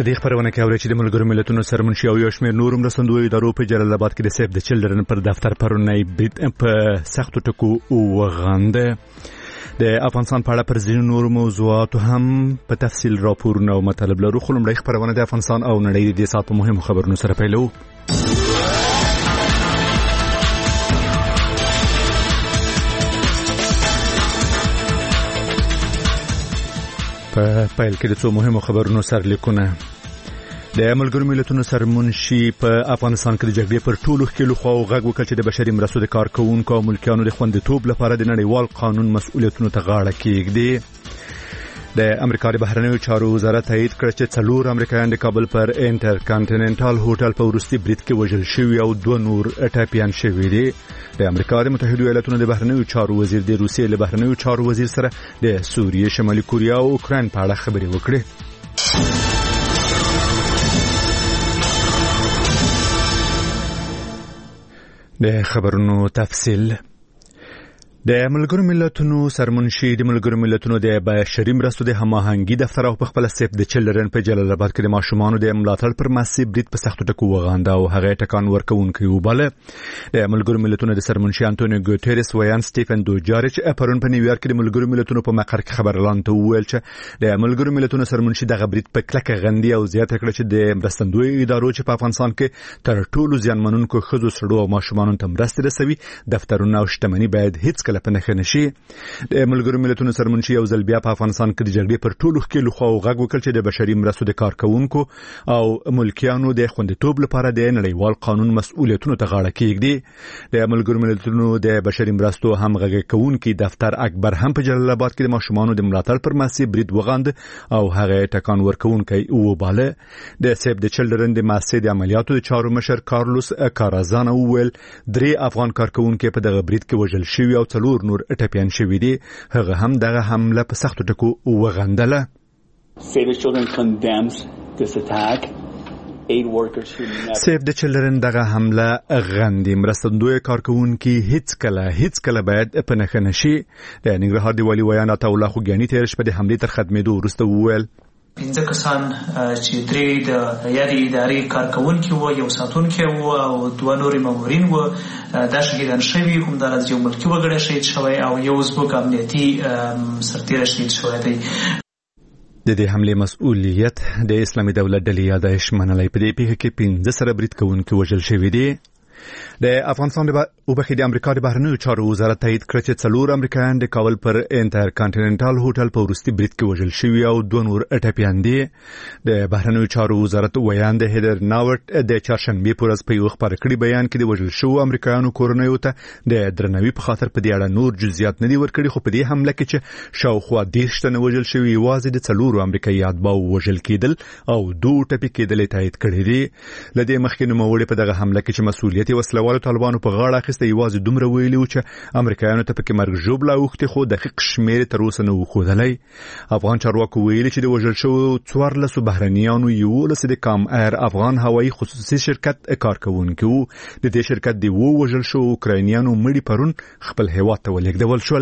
دې خبرونه کې اوري چې د ملګرو ملتونو سرمنشي او یو شمېر نور مرستندوی ادارو په جلال آباد کې د سیف د چلډرن پر دفتر پرونی په سختو ټکو وغانده. د افغانستان په اړه پر ځینو نور موضوعاتو هم په تفصیل راپورونه او مطالب لرو. خو لومړی خبرونه د افغانستان او نړۍ د سات په مهمو خبرونو سره پیلو. په پیل کې د څو مهمو خبرونو سرلیکونه. د ملګرو ملتونو سرمنشي په افغانستان کې د جګړې پر ټولو ښکېلو خواو غږ وکړ چې د بشري مرستو د کارکوونکو او ملکیانو د خوندیتوب لپاره د نړیوال قانون مسؤلیتونو ته غاړه کېږدي. د امریکا د بهرنیو چارو وزارت تایید کړ چې 4 امریکایان د کابل پر انټرکانټیننټال هوټل په وروستي برید کې وژل شوي او 2 نور ټپیان شوي دي. د امریکا د متحده ایالاتونو د بهرنیو چارو وزیر د روسیې له بهرنیو چارو وزیر سره د سوریې، شمالي کوریا او اوکراین په اړه خبرې وکړې. د خبرونو تفصیل. د ملګرو ملتونو سرمنشي د ملګرو ملتونو د بشري مرستو د هماهنګي دفتر او په خپل سیف د چلډرن په جلال آباد کې د ماشومانو د ملاتړ پر مسئله برید په سختو ټکو وغانده او هغه ټکان ورکوونکی وباله. د ملګرو ملتونو د سرمنشي انټونیو ګوتيريس ویان سټيفن دوجارچ پرون په نیویارک کې د ملګرو ملتونو په مقر کې خبرلاند ته وویل چې د ملګرو ملتونو سرمنشي دغه برید په کلکه غندي او زیاته کړ چې د مرستندوی ادارو چې په افغانستان کې تر ټولو زیانمنونکو ښځو، سړو او ماشومانو ته مرسته رسوي دفترونه او شتمنۍ باید هیڅ کله په نښه نشي. د ملګرو ملتونو سرمنشي یو ځل بیا په افغانستان کې د جګړې پر ټولو ښکېلو خواو غږ وکړ چې د بشري مرستو د کارکوونکو او ملکیانو د خوندیتوب لپاره د نړیوال قانون مسؤلیتونو ته غاړه کېږدي. د ملګرو ملتونو د بشري مرستو همغږي کوونکي دفتر اکبر هم په جلال آباد کې د ماشومانو د ملاتړ پر مسئله برید وغاند او هغه ټکان ورکوونکی وباله. د سیف د چلډرن د مسئله د عملیاتو د چارو مشر کارلوس کارازانا وویل 3 افغان کارکوونکي په دغه برید کې وژل شوي او 4 نور ټپیان شوي دي. هغه هم دغه حمله په سختو ټکو وغندله. سیف د چلډرن دغه حمله غندي. مرستندوی کارکوونکي هیڅ کله باید په نښه نشي. د ننګرهار د والي ویان عطا الله خوګیاني تیر شپه د حملې تر ختمېدو وروسته وویل 15 کسان چې 3 د یادې ادارې کارکوونکي وو، یو ساتونکی وو او 2 نور مامورین وو. دا شهیدان شوي، همداراز یو ملکي وګړی شهید شوی او یو ازبک امنیتي سرتیری شهید شوی دی. د دې حملې مسؤلیت د اسلامي دولت ډلې یادایش منلای. په دې پیښه کې 15 سره برید کوونکي وژل شوي دي. د افغانستان د امریکا د بهرنیو چارو وزارت تایید کړ چې 4 امریکایان د کابل پر انټرکانټیننټال هوټل په وروستي برید کې وژل شوي او 2 نور ټپیان دي. د بهرنیو چارو وزارت ویان د هیدر ناوټ د چهارشنبه په ورځ په یو خبر کړي بیان کې د وژل شوو امریکایانو کورنیو ته د درناوي په خاطر په دې اړه نور جزئیات نه دي ورکړي. خو په دې حمله کې چې شاوخوا 10 تنه وژل شوي، یوازې د 4 امریکایي اتباع وژل کېدل او 2 ټپي کېدل تایید کړي دي. لدې مخکې نوموړي په دغه حمله کې چې مسؤلیت وسلوالو طالبانو په غاړه اخیسته یوازې دومره ویلي و چې امریکایانو ته پکې مرګ ژوبله اوښتې، خو دقیق شمېر تر اوسه نه و ښودلی. افغان چارواکو ویلي چې د وژل شوو 14 بهرنیانو 11 د کام ایر افغان هوایي خصوصي شرکت کارکوونکي وو. د دې شرکت د وژل شوو اوکراینیانو مړي پرون خپل هیواد ته ولېږدول شول.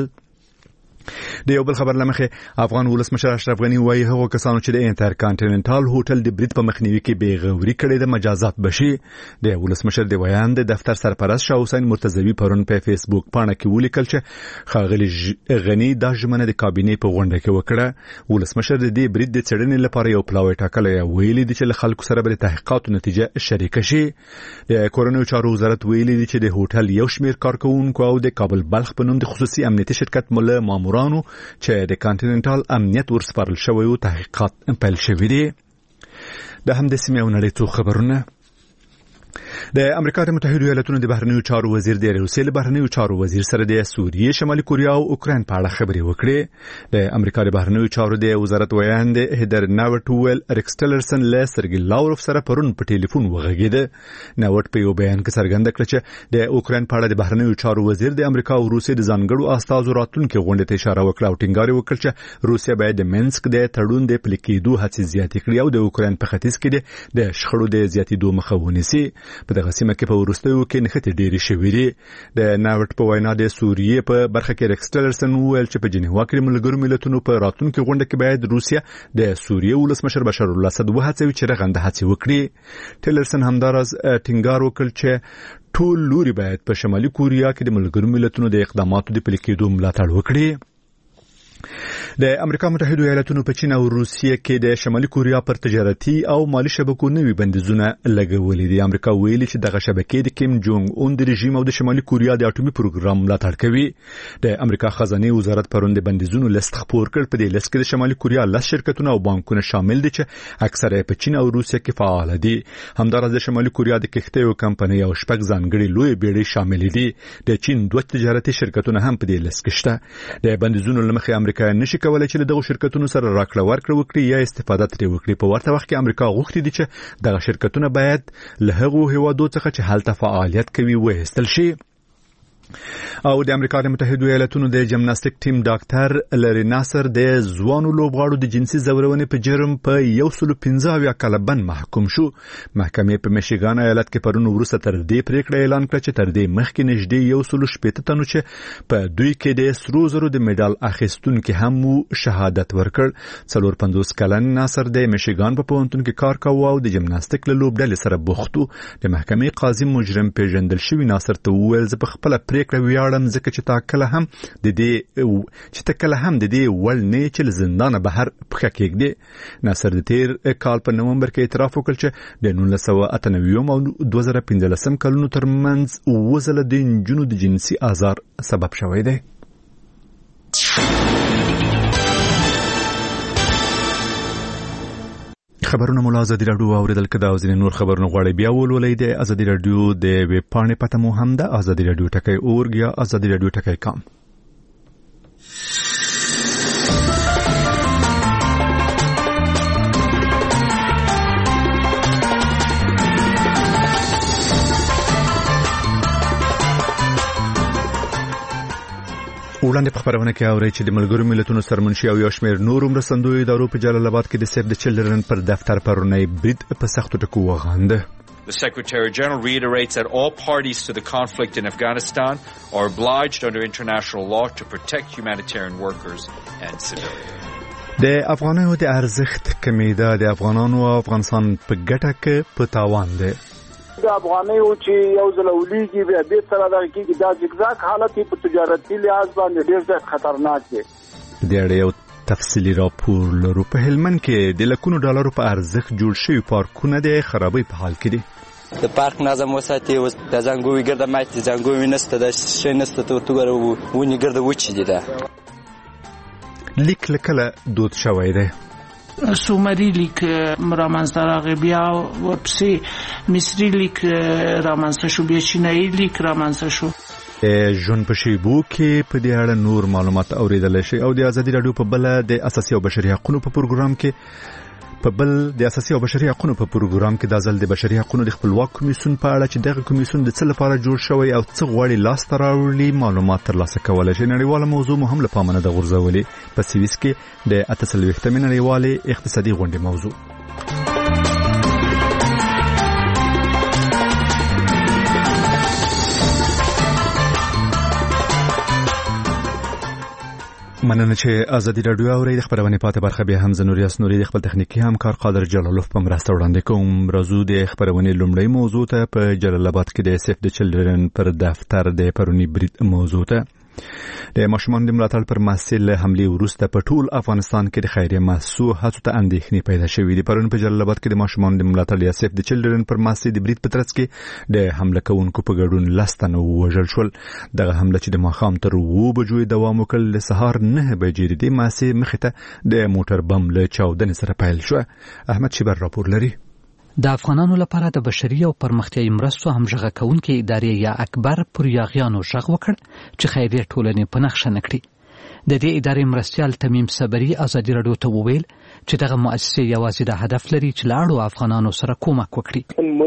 د یو بل خبر لمخه افغان ولسمشر اشرف غنی وایي هغه کسانو چې د انټرکانټیننټال هوټل د برید په مخنیوي کې بېغوري کړې د مجازات بشي. د ولسمشر د بیان د دفتر سرپرست شاه حسین مرتضوی پرون په فیسبوک باندې کې ولیکل چې ښاغلي غنی د ژمنه د کابینې په غونډه کې وکړه. ولسمشر د دې برید د څېړنې لپاره یو پلاوی ټاکلی ویلي دی چې له خلکو سره به د تحقیقاتو نتیجه شریک شي. د کورنیو چارو وزارت ویلي دی چې د هوټل یو شمېر کارکوونکو او د کابل بلخ په نوم د خصوصي امنیتي شرکت مله مامورانو چې د کانټیننټال امنیت ورسپارل شوی او تحقیقات پیل شوي دي. د همدې سیمې او نړۍ څو خبرونه. د امریکا د متحده ایالاتونو د بهرنیو چارو وزیر د روسیې له بهرنیو چارو وزیر سره د سوریې، شمالي کوریا او اوکراین په اړه خبرې وکړې. د امریکا د بهرنیو چارو د وزارت ویان د هیدر ناوټ ویل ریکس ټیلرسن له سرګي لاوروف سره پرون په ټلیفون وغږېده. ناوټ په یو بیان کې څرګنده کړه چې د اوکراین په اړه د بهرنیو چارو وزیر د امریکا او روسیې د ځانګړو استازو راتلونکو غونډې ته اشاره وکړه او ټینګار وکړ چې روسیه باید د منسک د تړون د پلي کېدو هڅې زیاتې کړي او د اوکراین په ختیځ کې د شخړو د زیاتېدو مخه ونیسي. په دغه سیمه کې په وروستیو کې نښتې ډېرې شوې دي. د ناوټ په وینا د سوریې په برخه کې ریکس ټیلرسن وویل چې په جنیوا کې ملګرو ملتونو په راتلونکي غونډه کې باید روسیه د سوریې ولسمشر بشار الاسد وهڅوي چې رغنده هڅې وکړي. ټیلرسن همداراز ټینګار وکړ چې ټول لوري باید په شمالي کوریا کې د ملګرو ملتونو د اقداماتو د پلي کېدو ملاتړ وکړي. د امریکا متحده ایالاتونو په چین او روسیې کې د شمالي کوریا پر تجارتي او مالی شبکو نوي بندیزونه لګولې دي. امریکا ویلي چې دغه شبکې د کیم جونګ اون د رژیم او د شمالي کوریا د اټومي پروګرام ملاتړ کوي. د امریکا خزانه وزارت پروند بندیزونو لیست خپور کړ. په دې لیست کې د شمالي کوریا 10 شرکتونه او بانکونه شامل دي چې اکثره په چین او روسیې کې فعال دي. همدارس د شمالي کوریا د کښتیو کمپنۍ او شپږ ځانګړي لوی بیړۍ شامل دي. د چین 2 تجارتي شرکتونه هم په دې لیست کې شته. د بندیزونو لمخې امریکا نشي کولای چې دغه شرکتونو سره راکړه ورکړه وکړي یا استفاده ترې وکړي. په ورته وخت کې امریکا غوښتي دي چې دغه شرکتونه باید له هغو هیوادو څخه چې هلته فعالیت کوي وایستل شي. او د امریکا د متحده ایالاتونو د جمناستیک ټیم ډاکټر لری ناصر د ځوانو لوبغاړو د جنسي زورونې په جرم په 115 کاله بند محکوم شو. محکمې په میشیګان ایالت کې پرون وروسته تر دې پریکړه اعلان کړه چې تر دې مخکې نږدې 160 تنو چې په دوی کې د سرو زرو د میډال اخیستونکو هم شهادت ورکړ. 54 کلن ناصر د میشیګان په پوهنتون کې کار کاوه او د جمناستیک له لوبډلې سره بوخت و. د محکمې قاضي مجرم پیژندل شوی ناصر ته وویل چې په خپل پریکړه ویاړم ځکه چې تا کله هم د دې وړ نه چې زندان بهر پخه کېږي. ناصر د تیر کال په نومبر کې اعتراف وکړ چې د 1998 او 2015 کلونو ترمنځ وزله د نجونو د جنسي آزار سبب شوی دی. خبرونه مولا ازادي رادیو اوریدل کده او ځینې نور خبرونه غواړي بیا ولولئ. د ازادي رادیو د ویب پاڼې پته مو هم ده ازادي رادیو ټکی اورګ یا ازادي رادیو ټکی کام. وړاندې په خبرونه کې اوري چې د ملګرو ملتونو سرمنشي او یو شمېر نورو مرستندوی ادارو په جلال آباد کې د سیف د چلډرن پر دفتر پرونی برید په سختو ټکو وغانده. The Secretary General reiterates that all parties to the conflict in Afghanistan are obliged under international law to protect humanitarian workers and civilians. د افغانانو د ارزښت کمیده د افغانانو او افغانستان په ګټه کې په تاوان ده. د افغانیو چې یو ځل ولېږي بیا به سره دا کېږي دا زګزاک حالت په تجارتي لحاظ باندې ډېر زیات خطرناک دی. د اړ یو تفصیلی راپور لرو. په هلمند کې د لکونو ډالرو په ارزښت جوړ شوی پارکونه د خرابۍ په حال کې دي. د پارک نظم وساتي او د زنګوي ګرد ماته زنګوي نسته د شي نسته ته وګورو ونی ګرد وچی دي. دا لیک لکله دود شوی دی. سومری لیک رامنځته راغی بیا ورپسې مصري لیک رامنځته شو بیا چینایي لیک رامنځته شو. ژوند په شیبو کې په دې اړه نور معلومات اوریدل شي. او د ازادي رادیو په بل د اساسي او بشري حقوقو په پروګرام کې د ځل د بشري حقوقو د خپلواک کمیسیون په اړه چې دغه کمیسیون د څه لپاره جوړ شوی او څه غواړي لاس ته راوړي معلومات ترلاسه کولای شي. نړیواله موضوع مهم له پامه نه غورځولې. په سویس کې د 48 نړیوالې اقتصادي غونډې موضوع. مننه چې ازادي رادیو اوري. د خبرونه پاتې برخه به هم زنوریاس نوري د خپل تخنیکی همکار قادر جلالوف په مرسته وړاندې کوم. راځو د خبرونه لومړی موضوع ته. په جلال آباد کې د سیف د چلډرن پر دفتر د پرونی برید موضوع ته. د ماشومان د ملاتړ پر محصل حمله وروسته په ټول افغانستان کې د خیریه محسوس هڅو ته اندېښنې پیدا شوې دي. پرون په جلال آباد کې د ماشومان د ملاتړ یا سیف د چلډرن پر محصل د برید په ترڅ کې د حمله کوونکو په ګډون لستنه وژل شول. دغه حمله چې د ماښام تر 2 بجو دوام وکړ له سهار 9 بجې د محصل مخې ته د موټر بم له چاودنې سره پیل شو. احمد شیبر راپور لري. د افغانانو لپاره د بشري او پرمختیایي مرستو همغږه کوونکې ادارې یا اکبر پر یاغیانو غږ وکړ چې خیریه ټولنې په نقشه نکړي. د دې ادارې مرستیال تمیم صبري ازادي راډیو ته وویل چې دغه مؤسسه یوازې د هدف لري چې لاړو افغانانو سره کومک وکړي.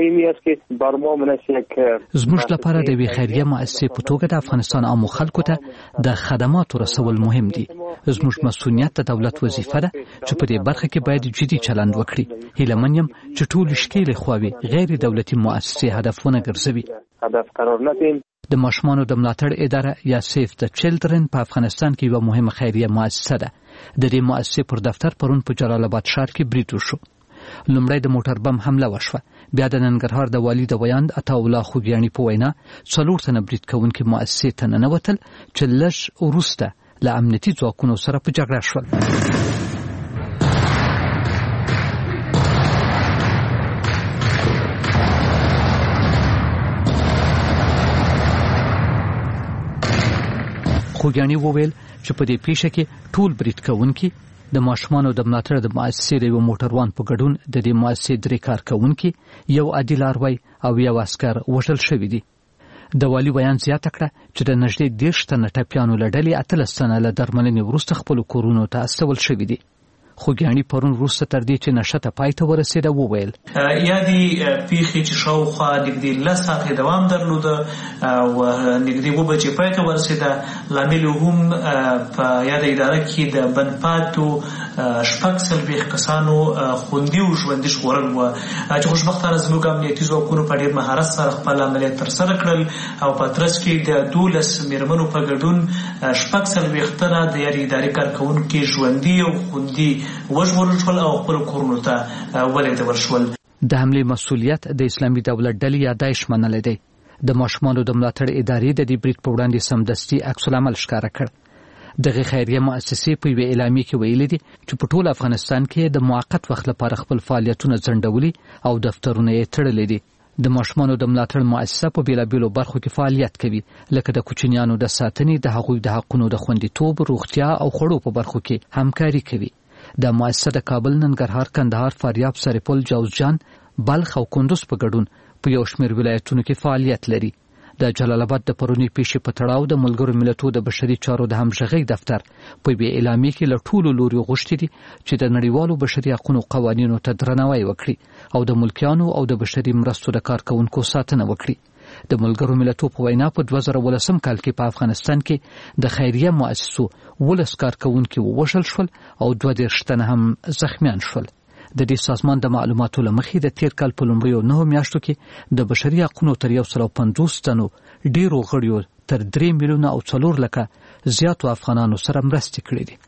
زموږ لپاره د وی خیریه مؤسسه په توګه د افغانستان عامو خلکو ته د خدماتو رسول مهم دي. زموږ مسؤلیت د دولت وظیفه ده چې په دې برخه کې باید جدي چلند وکړي. هیله من یم چې ټول شکیل خواوي غیر دولتي مؤسسې هدفونه ګرځوي. د ماشومانو د ملاتړ اداره یا سیف د چلډرن په افغانستان کې یو مهمه خیریه مؤسسه ده. د دې مؤسسې پر دفتر پرون په جلال آباد ښار کې برید وشو. لومړی د موټر بم حمله وشوه. بیا د ننګرهار د والي د ویاند عطاالله خوګیاني په وینا 4 تنه برید کوونکي مؤسسې ته ننوتل چې لږ وروسته له امنیتي ځواکونو سره په جګړه شول. خوګیاني وویل چې په دې پیښه کې ټول برید کوونکي د ماشومانو د ملاتړ د مؤسسې د یو موټروان په ګډون د دې مؤسسې 3 کارکونکي یو عادي لاروی او یو عسكر وژل شوی دي. د والي بیان زیاته کړه چې د نږدې 10 تنه ټپیانو له ډلې 13 تنه له درملنې وروسته خپل کورونو ته استول شوی دي. خوګیاني پرون وروسته تر دې چې نشته پای ته ورسېده وویل یادي پیښې چې شاوخوا نږدې 10 ساعتې دوام درلود او نږدې 2 بجې پای ته ورسېده. لامل هم په یاد اداره کې د بنپاتو 4 کسانو خوندي او ژوندي ژغورل و چې خوشبختانه زموږ امنیتي ځواکونو په ډېر مهارت سره خپل عملیات ترسره کړل او په ترڅ کې د 12 میرمنو په ګډون 4 تنه د یادي ادارې کارکونکي ژوندي او خوندي وژغورل شول او خپل کورونو ته ولیدل شول. د حملې مسؤلیت د اسلامي دولت ډلې یا داعش منلې دی. د ماشومانو د ملاتړ ادارې د دې برید په وړاندې سمدستي عکس العمل ښکاره کړ. دغه خیریه مؤسسې په وی اعلامیه کې ویلي دي چې په ټول افغانستان کې د موقت وخت لپاره خپل فعالیتونه ځنډولي او دفترونه یې تړلي دي. د ماشومانو د ملاتړ مؤسسه په بیلابیلو برخو کې فعالیت کوي لکه د کوچنیانو د ساتنې، د هغوی د حقوقو د خوندیتوب، روغتیا او خوړو په برخو کې همکاري کوي. د مؤسسه د کابل، ننګرهار، کندهار، فاریاب، سرپل، جوزجان، بلخ او کندوز په ګډون په یو شمېر ولایتونو کې فعالیت لري. د جلال آباد د پرونی پیښې په تړاو د ملګرو ملتونو د بشري چارو د همغږۍ دفتر په وی اعلامیه کې له ټولو لوري غوښتي دي چې د نړیوالو بشري حقوقو قوانینو ته درناوی وکړي او د ملکیانو او د بشري مرستو د کارکونکو ساتنه وکړي. د ملګرو ملتونو په وینا په 2018 کال کې په افغانستان کې د خیریه مؤسسو 12 کارکونکي ووژل شول او 22 تنه هم زخمیان شول. د دې سازمان د معلوماتو لمخې د تیر کال په لومړیو 9 میاشتو کې د بشري حقوقو تر 150 تنو ډیرو غړیو تر 3 میلیونه او 4 لکه زیاتو افغانانو سره مرستې کړې دي.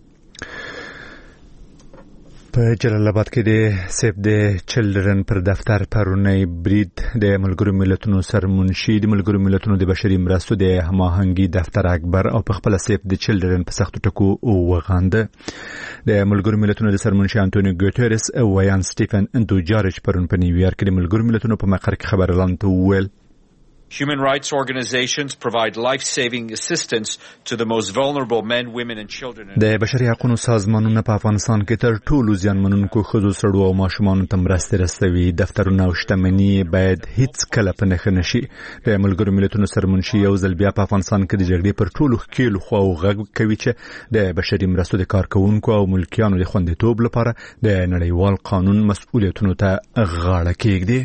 په جلال آباد کې د سیف د چلډرن پر دفتر پرونی برید د ملګرو ملتونو سرمنشي د ملګرو ملتونو د بشري مرستو د هماهنګي دفتر اکبر او په خپل سیف د چلډرن په سختو ټکو وغانده. د ملګرو ملتونو د سرمنشي انټونیو ګوتيرس او ویان سټيفن اندوجارچ پرون په نیویارک کې د ملګرو ملتونو په مقر کې خبرلاند وویل Human rights organizations provide life-saving assistance to the most vulnerable men, women and children. د بشري حقوقو سازمانونه په افغانستان کې تر ټولو زیانمنونکو ښځو، سړو او ماشومانو ته مرستې رسوي. دفترونه او شتمني باید هیڅ کله په نښه نشي. د ملګرو ملتونو سرمنشي یو ځل بیا په افغانستان کې د جګړې پر ټولو ښکیلو خواو غږ کوي چې د بشري مرستو د کارکونکو او ملکیانو د خوندیتوب لپاره د نړیوال قانون مسؤلیتونو ته غاړه کېږدي.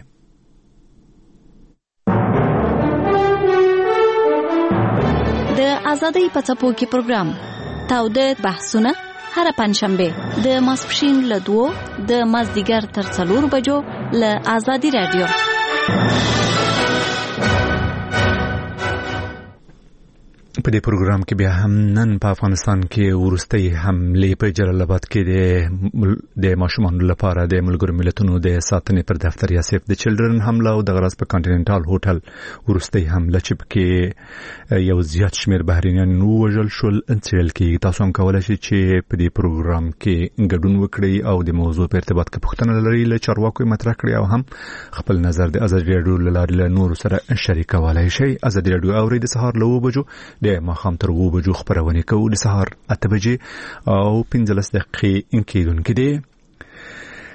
د آزادۍ په څپو کې پروګرام تاوده بحثونه هر پنځشنبه د ماسپښین له 2 د مازدیګر تر 4 بجو له آزادۍ رادیو. په دې پروګرام کې بیا هم نن په افغانستان کې ورستۍ حملې په جلال آباد کې د ماشومانو لپاره د ملګرو ملتونو د ساتنې پر دفتر یا سیف د چلډرن حمله او د غرض په کانټیننټال هوټل ورستۍ حمله چې کې یو زیات شمیر بهرینیان وژل شول. انڅل کې تاسو هم کولای شئ چې په دې پروګرام کې ګډون وکړئ او د موضوع په ارتباط کې پوښتنه لرئ له چارواکو مطرح کړئ او هم خپل نظر د ازادي راډیو لارې له نور سره شریکولای شئ. ازادي راډیو اوري د سهار له 2 بجو د ماښام تر 2 بجو خبرونه کوي. د سهار 8 بجې او 15 دقیقې کېدونکې دي.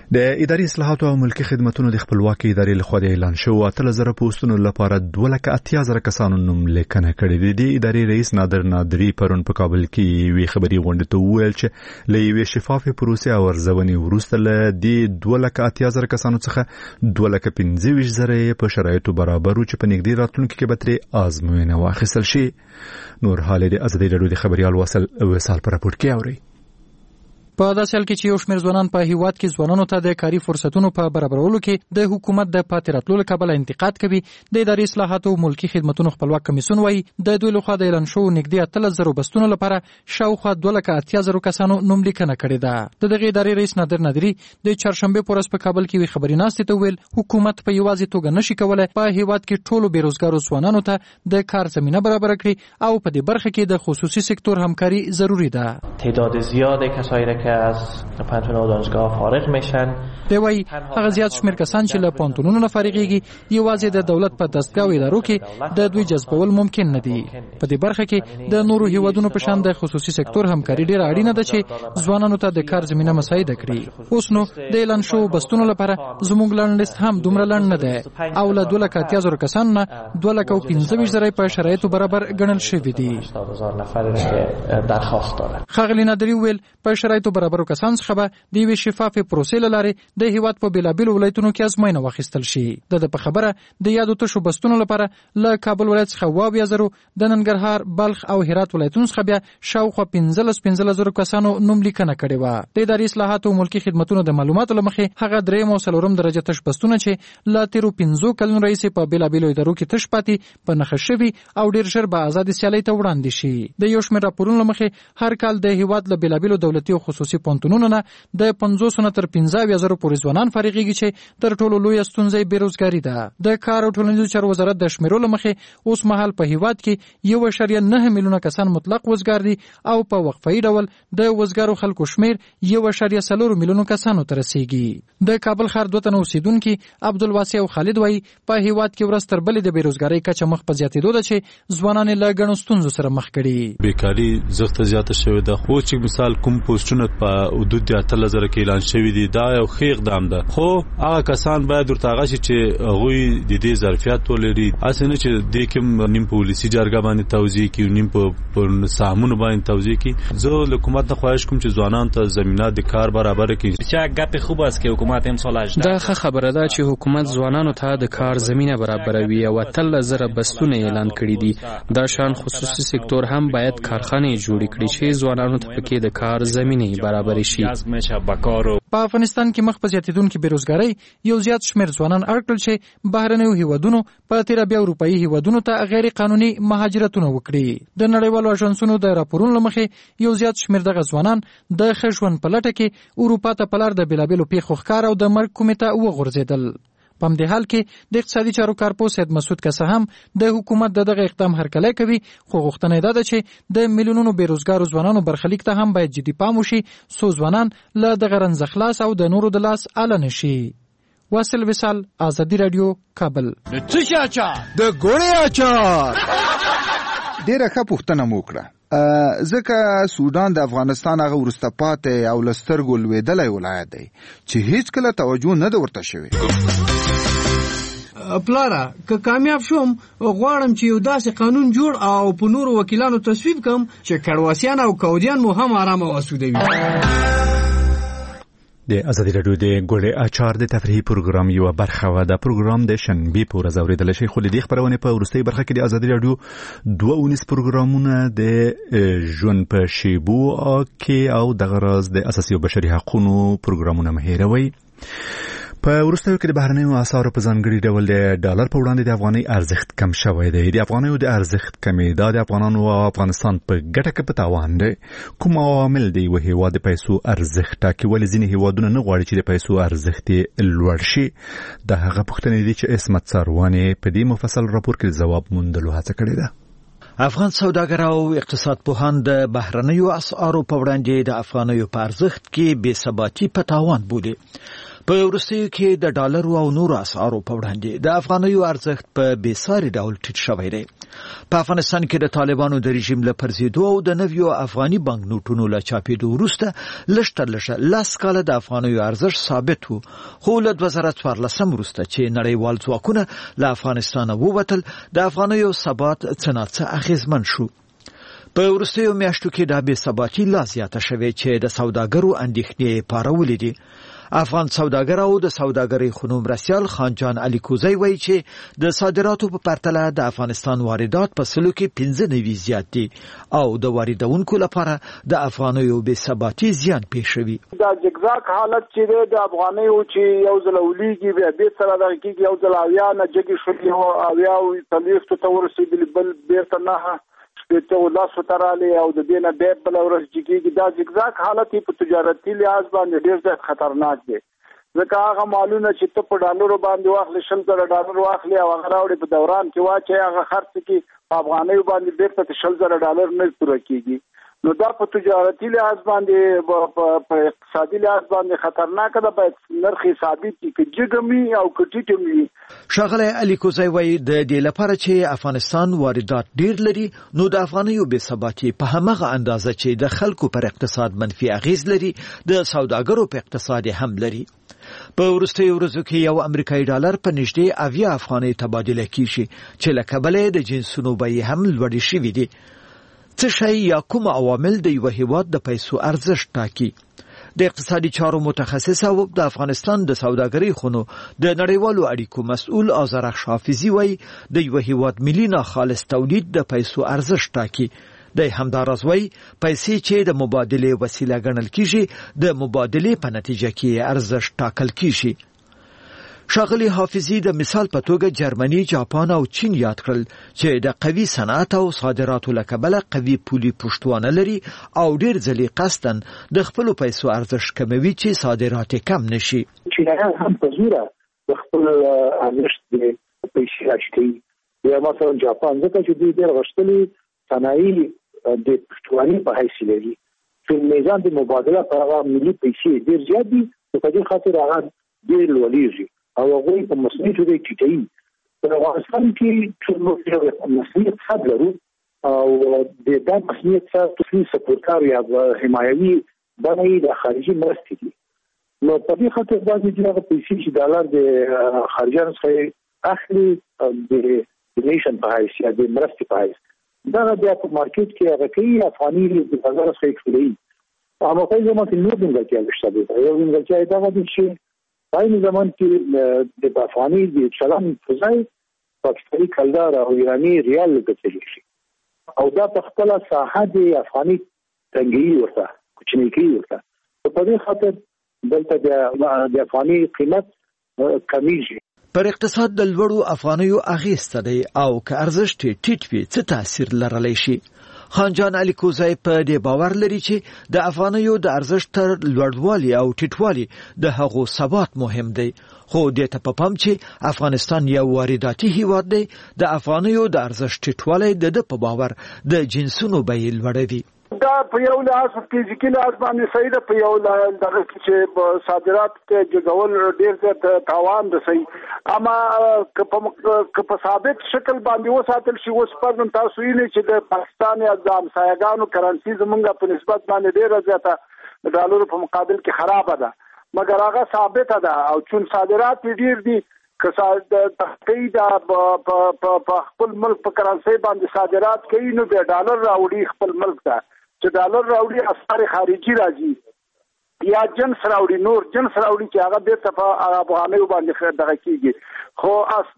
د اداري اصلاحاتو او ملکي خدماتو د خپلواکي ادارې لخوا د اعلان شو 3000 پوسټونو لپاره 2,80,000 کسانو نوم لیکنه کړې دي. د ادارې رئیس نادر نادری پرون په کابل کې وی خبري غونډه ته وویل چې له یوې شفافې پروسې او ارزونې وروسته له دې 2,80,000 کسانو څخه 2,25,000 په شرایطو برابر چې په نږدې راتلونکي کې به ترې آزموینه واخیستل شي. نور حال د ازادي راډیو د خبريال وصال پر راپور کې اوري. په داسې حال کې چې یو شمېر ځوانان په هیواد کې ځوانانو ته د کاري فرصتونو په برابرولو کې د حکومت د پاتې راتلو له کبله انتقاد کوي، د اداري اصلاحاتو ملکي خدماتو خپلواک کمیسیون وایي د دوی لخوا د اعلان شوو نږدې 3000 بستونو لپاره شاوخوا 2,80,000 کسانو نوم لیکنه کړې ده. د دغه ادارې رئیس نادر نادری د چهارشنبه په ورځ په کابل کې وی خبري ناستې ته ویل حکومت په یوازې توګه نشي کولای په هیواد کې ټولو بیروزګارو ځوانانو ته د کار زمینه برابر کړي او په دې برخه کې د خصوصي سکتور همکاري ضروری ده. تعداد زیاد کسایی که از پانتون دانشگاه فارغ میشن دی وایي هغه زیات شمېر کسان چې له پانتونونو نه فارغېږي یوازې د دولت په دستګاه او ادارو کې د دوی جذبول ممکن نه دي. په دې برخه کې د نورو هیوادونو په شان د خصوصي سکتور همکاري ډېره اړینه ده چې ځوانانو ته د کار زمینه مساعده کړي. اوس نو د اعلان شوو بستونو لپاره زموږ لنډ لیست هم دومره لنډ نه ده او له 2,80,000 کسانو نه 2,25,000 په شرایطو برابر ګڼل شوي دي. ښاغلي نادري ویل په شرایطو برابرو کسان څخه به د یوې شفافې پروسې له لارې د هیواد په بېلابېلو ولایتونو کې ازموینه واخیستل شي. د په خبره د یادو تشو بستونو لپاره له کابل ولایت څخه 2,000 د ننګرهار، بلخ او هرات ولایتونو څخه بیا شاوخوا 15,000 کسانو نوم لیکنه کړې وه. د اداري اصلاحاتو ملکي خدماتو د معلوماتو له مخې هغه 3 او 4 درجه تش بستونه چې له تیرو 15 کلونو راهیسې په بېلابېلو ادارو کې تش پاتې په نښه شوي او ډېر ژر به ازادې سیالۍ ته وړاندې شي. د یو شمېر راپورونو له مخې هر کال د هیواد له بېلابېلو دولتي او خصوصي پوهنتونونو نه د 500 نه تر 15,000 پورې ځوانان فارغېږي چې تر ټولو لویه ستونزه بېروزګاري ده. د کار او ټولنیزو چارو وزارت د شمیرو له مخې اوس مهال په هیواد کې 1.9 میلیونه کسان مطلق وزګار دي او په وقفه‌ای ډول د وزګارو خلکو شمیر 1.4 میلیونو کسانو ته رسیږي. د کابل ښار دوه تنه اوسیدونکي عبدالواسع او خالد وایي په هیواد کې ورځ تر بلې د بېروزګارۍ کچه مخ په زیاتېدو ده چې ځوانان له ګڼو ستونزو سره مخ کړي. بیکاري زغته زیاته شوې ده. خو چې مثال کوم پوسټونه په حدود 30,000 کې اعلان شوی دي دا یو ښه اقدام ده، خو هغه کسان باید ورته هغه چې هغوی د دې ظرفیت ولري، اسنه چې د کوم نیم پولیسي جرګه باندې توزیع کی نیم په سامون باندې توزیع کی. زه له حکومت نه خواهش کوم چې ځوانان ته زمینه د کار برابر کړي. چا ګپ خوب است که حکومت امسال دا ښه خبره ده چې حکومت ځوانانو ته د کار زمینه برابروي او 30,000 بستونه اعلان کړي دي. دا شان خصوصي سکتور هم باید کارخانه جوړ کړي چې ځوانانو ته پکې د کار زمینه برابر شي. په افغانستان کې مخ په زیاتېدونکې بېروزګارۍ یو زیات شمېر ځوانان اړ کړل چې بهرنیو هیوادونو په تېره بیا اروپایي هیوادونو ته غیر قانوني مهاجرتونه وکړي. د نړیوالو اژانسونو د راپورونو له مخې یو زیات شمېر دغه ځوانان د ښه ژوند په لټه کې اروپا ته په لار د بېلابېلو پیښو ښکار او د مرګ کومې ته وغورځېدل. په همدې حال کې د اقتصادي چارو کارپوه سید مسعود کسه هم د حکومت دغه اقدام هرکلی کوي، خو غوښتنه یې ده چې د میلیونونو بېروزګارو ځوانانو برخلیک ته هم باید جدي پام وشي څو ځوانان له دغه رنځه خلاص او د نورو د لاس اله نه شي. واصل وصال، ازادي راډیو، کابل. د څه اچار؟ د ګوړې اچار. ډېره ښه پوښتنه مو وکړه. ځکه سودان د افغانستان هغه وروسته پاتې او له سترګو لوېدلی ولایت دی چې هیڅ کله توجه نه ده ورته شوې. پلاره که کامیاب شوم غواړم چې یو داسې قانون جوړ او په نورو وکیلانو تصویب کم چې کډواسیان او کودیان مو هم آرام او اسوده وي. د ازادي راډیو د ګوړې اچار د تفریحي پروګرام یو برخه و. دا پروګرام د شنبې په ورځ اوریدل شي، خو د دې خبرونه په وروستۍ برخه کې د ازادي راډیو 2 پروګرامونه د ژوند په شیبو کې او د غرض د اساسي او بشري حقوقو پروګرامونه مهیروي. په وروستیو کې د بهرنیو اسعارو په ځانګړي ډول د ډالر په وړاندې د افغانۍ ارزښت کم شوی دی. د افغانیو د ارزښت کمېدا د افغانانو او افغانستان په ګټه کې په تاوان دی. کوم عوامل دی و هیواد د پیسو ارزښت ټاکي؟ ولې ځینې هیوادونه نه غواړي چې د پیسو ارزښت لوړ شي؟ د هغه پوښتنې دي چې عصمت سارواني په دې مفصل راپور کې ځواب موندلو هڅه کړې ده. افغان سوداګر او اقتصاد پوهان د بهرنیو اسعارو په وړاندې د افغانیو په ارزښت کې بې ثباتي په تاوان بولي. په وروستیو کې د ډالرو او نورو اسعارو په وړاندې د افغانیو ارزښت په بېساري ډول ټیټ شوی دی. په افغانستان کې د طالبانو د رژیم له پرځېدو او د نویو افغاني بانک نوټونو له چاپېدو وروسته لږ تر لږه 10 کاله د افغانیو ارزښت ثابت و، خو له 2014 وروسته چې نړیوال ځواکونه له افغانستانه ووتل د افغانیو ثبات څه ناڅه اغېزمن شو. په وروستیو میاشتو کې دا بې ثباتي لا زیاته شوې چې د سوداګرو اندېښنې پارولې دي. افغان سوداګر او د سوداګرۍ خونو مرستیال خانجان علي کوزی وایي چې د صادراتو په پرتله د افغانستان واردات په سلو کې 15 زیات دي او د واردونکو لپاره د افغانیو بې ثباتي زیان پېښوي. دا جګزاک حالت چې د افغانیو چې یو ځل ولېږي بیا بیرته راغږیږي، یو ځل اویا نه جګې شولې او اویا او څلوېښتو ته ورسېدلي، بل بیرته نه ته لاسو تراله او د دینه به بل ورځ جګیږي. دا جګزاک حالت په تجارتي لحاظ باندې ډېر زیات خطرناک دی، ځکه هغه مالونه چې ته په ډالرو باندې واخلې $100 واخلې او هغه راوړې په دوران کې واچي، هغه خرڅ کې په افغانیو باندې بیرته $100 نه پوره کیږي. نو دا په تجارتي لحاظ باندې په اقتصادي لحاظ باندې خطرناک ده. باید نرخ ثابت کړي چې جګمي او کټیټمي. شاغله علي کوزی وایي د دې لپاره چې افغانستان واردات ډیر لري، نو د افغانیو بې ثباتي په همغه اندازه چې د خلکو پر اقتصاد منفي اغیز لري، د سوداګرو په اقتصاد هم لري. په وروستیو ورځو کې یو امریکایي ډالر په نږدې 80 افغانۍ تبادله کیږي چې له کبله د جنسونو بیې هم لوړې شوې دي. څه شی یا کوم عوامل د یو هیواد د پیسو ارزښت ټاکي؟ د اقتصادي چارو متخصص او د افغانستان د سوداګرۍ خونو د نړیوالو اړیکو مسؤل آذرخ حافظي وایي د یو هیواد ملي ناخالص تولید د پیسو ارزښت ټاکي. د همدارس وایي پیسې چې د مبادلې وسیله ګڼل کیږي، د مبادلې په نتیجه کې ارزښت ټاکل کیږي. ښاغلي حافظي د مثال په توګه جرمني، جاپان او چین یاد کړل چې د قوي صنعت او صادراتو له کبله قوي پولي پشتوانه لري او ډېر ځلې قصداً د خپلو پیسو ارزښت کموي چې صادرات یې کم نشي. چینایان هم په زوره د خپل ارزښت د پیسې راچکوي. یا مثلا جاپان ځکه چې دوی ډېر غښتلي صنایع د پشتواني په حیث لري، چې میزان د مبادله په هغه ملي پیسې ډېر زیات دي، نو په دې خاطر هغه ډېر لوړېږي او هغوی په مصنوعي توګه ټیټوي. په افغانستان کې چې موږ مصنوعي اقتصاد لرو او د دا مصنوعي اقتصاد ټولنیز سپورټار یا حمایوي بڼه یې د خارجي مرستې دي. نو په دې خاطر بعضې چې هغه پیسې چې ډالر د خارجیانو څخه اخلي د نیشن په حیث یا د مرستې په حیث، دغه بیا په مارکیټ کې هغه کوي افغاني د بازار څخه ایکسپورټوي. اما په زمانه کې نور نیمګړتیاوې شته دي. یو نیمګړتیا دغه ده چې په این زمان کې د افغاني د چلن په ځای پاکستاني کلدار او ایراني ریال ګټل شي او دا په خپل ساحه د افغاني تنګي ورته کوچنی کوي ورته. په دې خاطر دلته د افغاني قیمت کمیږي. پر اقتصاد د لوړو افغانیو اغیز ته دی او که ارزښت ټیټ وي څه تاثیر لرلی شي؟ خانجان علي کوزی په دې باور لري چې د افغانیو د ارزښت تر لوړوالي او ټیټوالي د هغو ثبات مهم دی، خو دې ته په پام چې افغانستان یو وارداتي هیواد دی، د افغانیو د ارزښت ټیټوالی د په باور د جنسونو بیې لوړوي. دا په یو لاس فزیکي لاس باندې صحیح ده، په یو دغه چې صادرات ته جوړول ډېر زیات تاوان ده صحیح، اما که په ثابت شکل باندې وساتل شي. اوس پرون تاسو یې چې د پاکستان یا د همسایګانو کرنسي زمونږ په نسبت باندې ډېره زیاته د ډالرو په مقابل کې خرابه ده، مګر هغه ثابته ده او چون صادرات ډېر دي که د په خپل ملک په کرنسي باندې صادرات کوي نو د ډالر راوړي خپل ملک ته، چې ډالر راوړي اسعار خارجي راځي یا جنس راوړي، نور جنس راوړي چې هغه بیرته په افغانیو باندې دغه کیږي. خو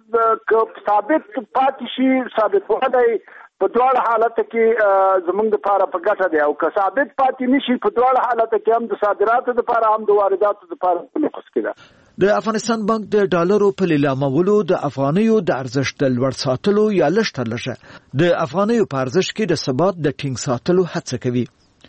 که ثابت پاتې شي، ثابت والی په دواړه حالت کې زمونږ لپاره په ګټه دی، او که ثابت پاتې نشي په دواړه حالت کې هم د صادراتو لپاره هم د وارداتو لپاره په نقص کې ده. د افغانستان بانک د ډالرو په لیلامولو د افغانیو د ارزښت د لوړ ساتلو یا لږ تر لږه د افغانیو په ارزښت کې د ثبات د ټینګ ساتلو هڅه کوي.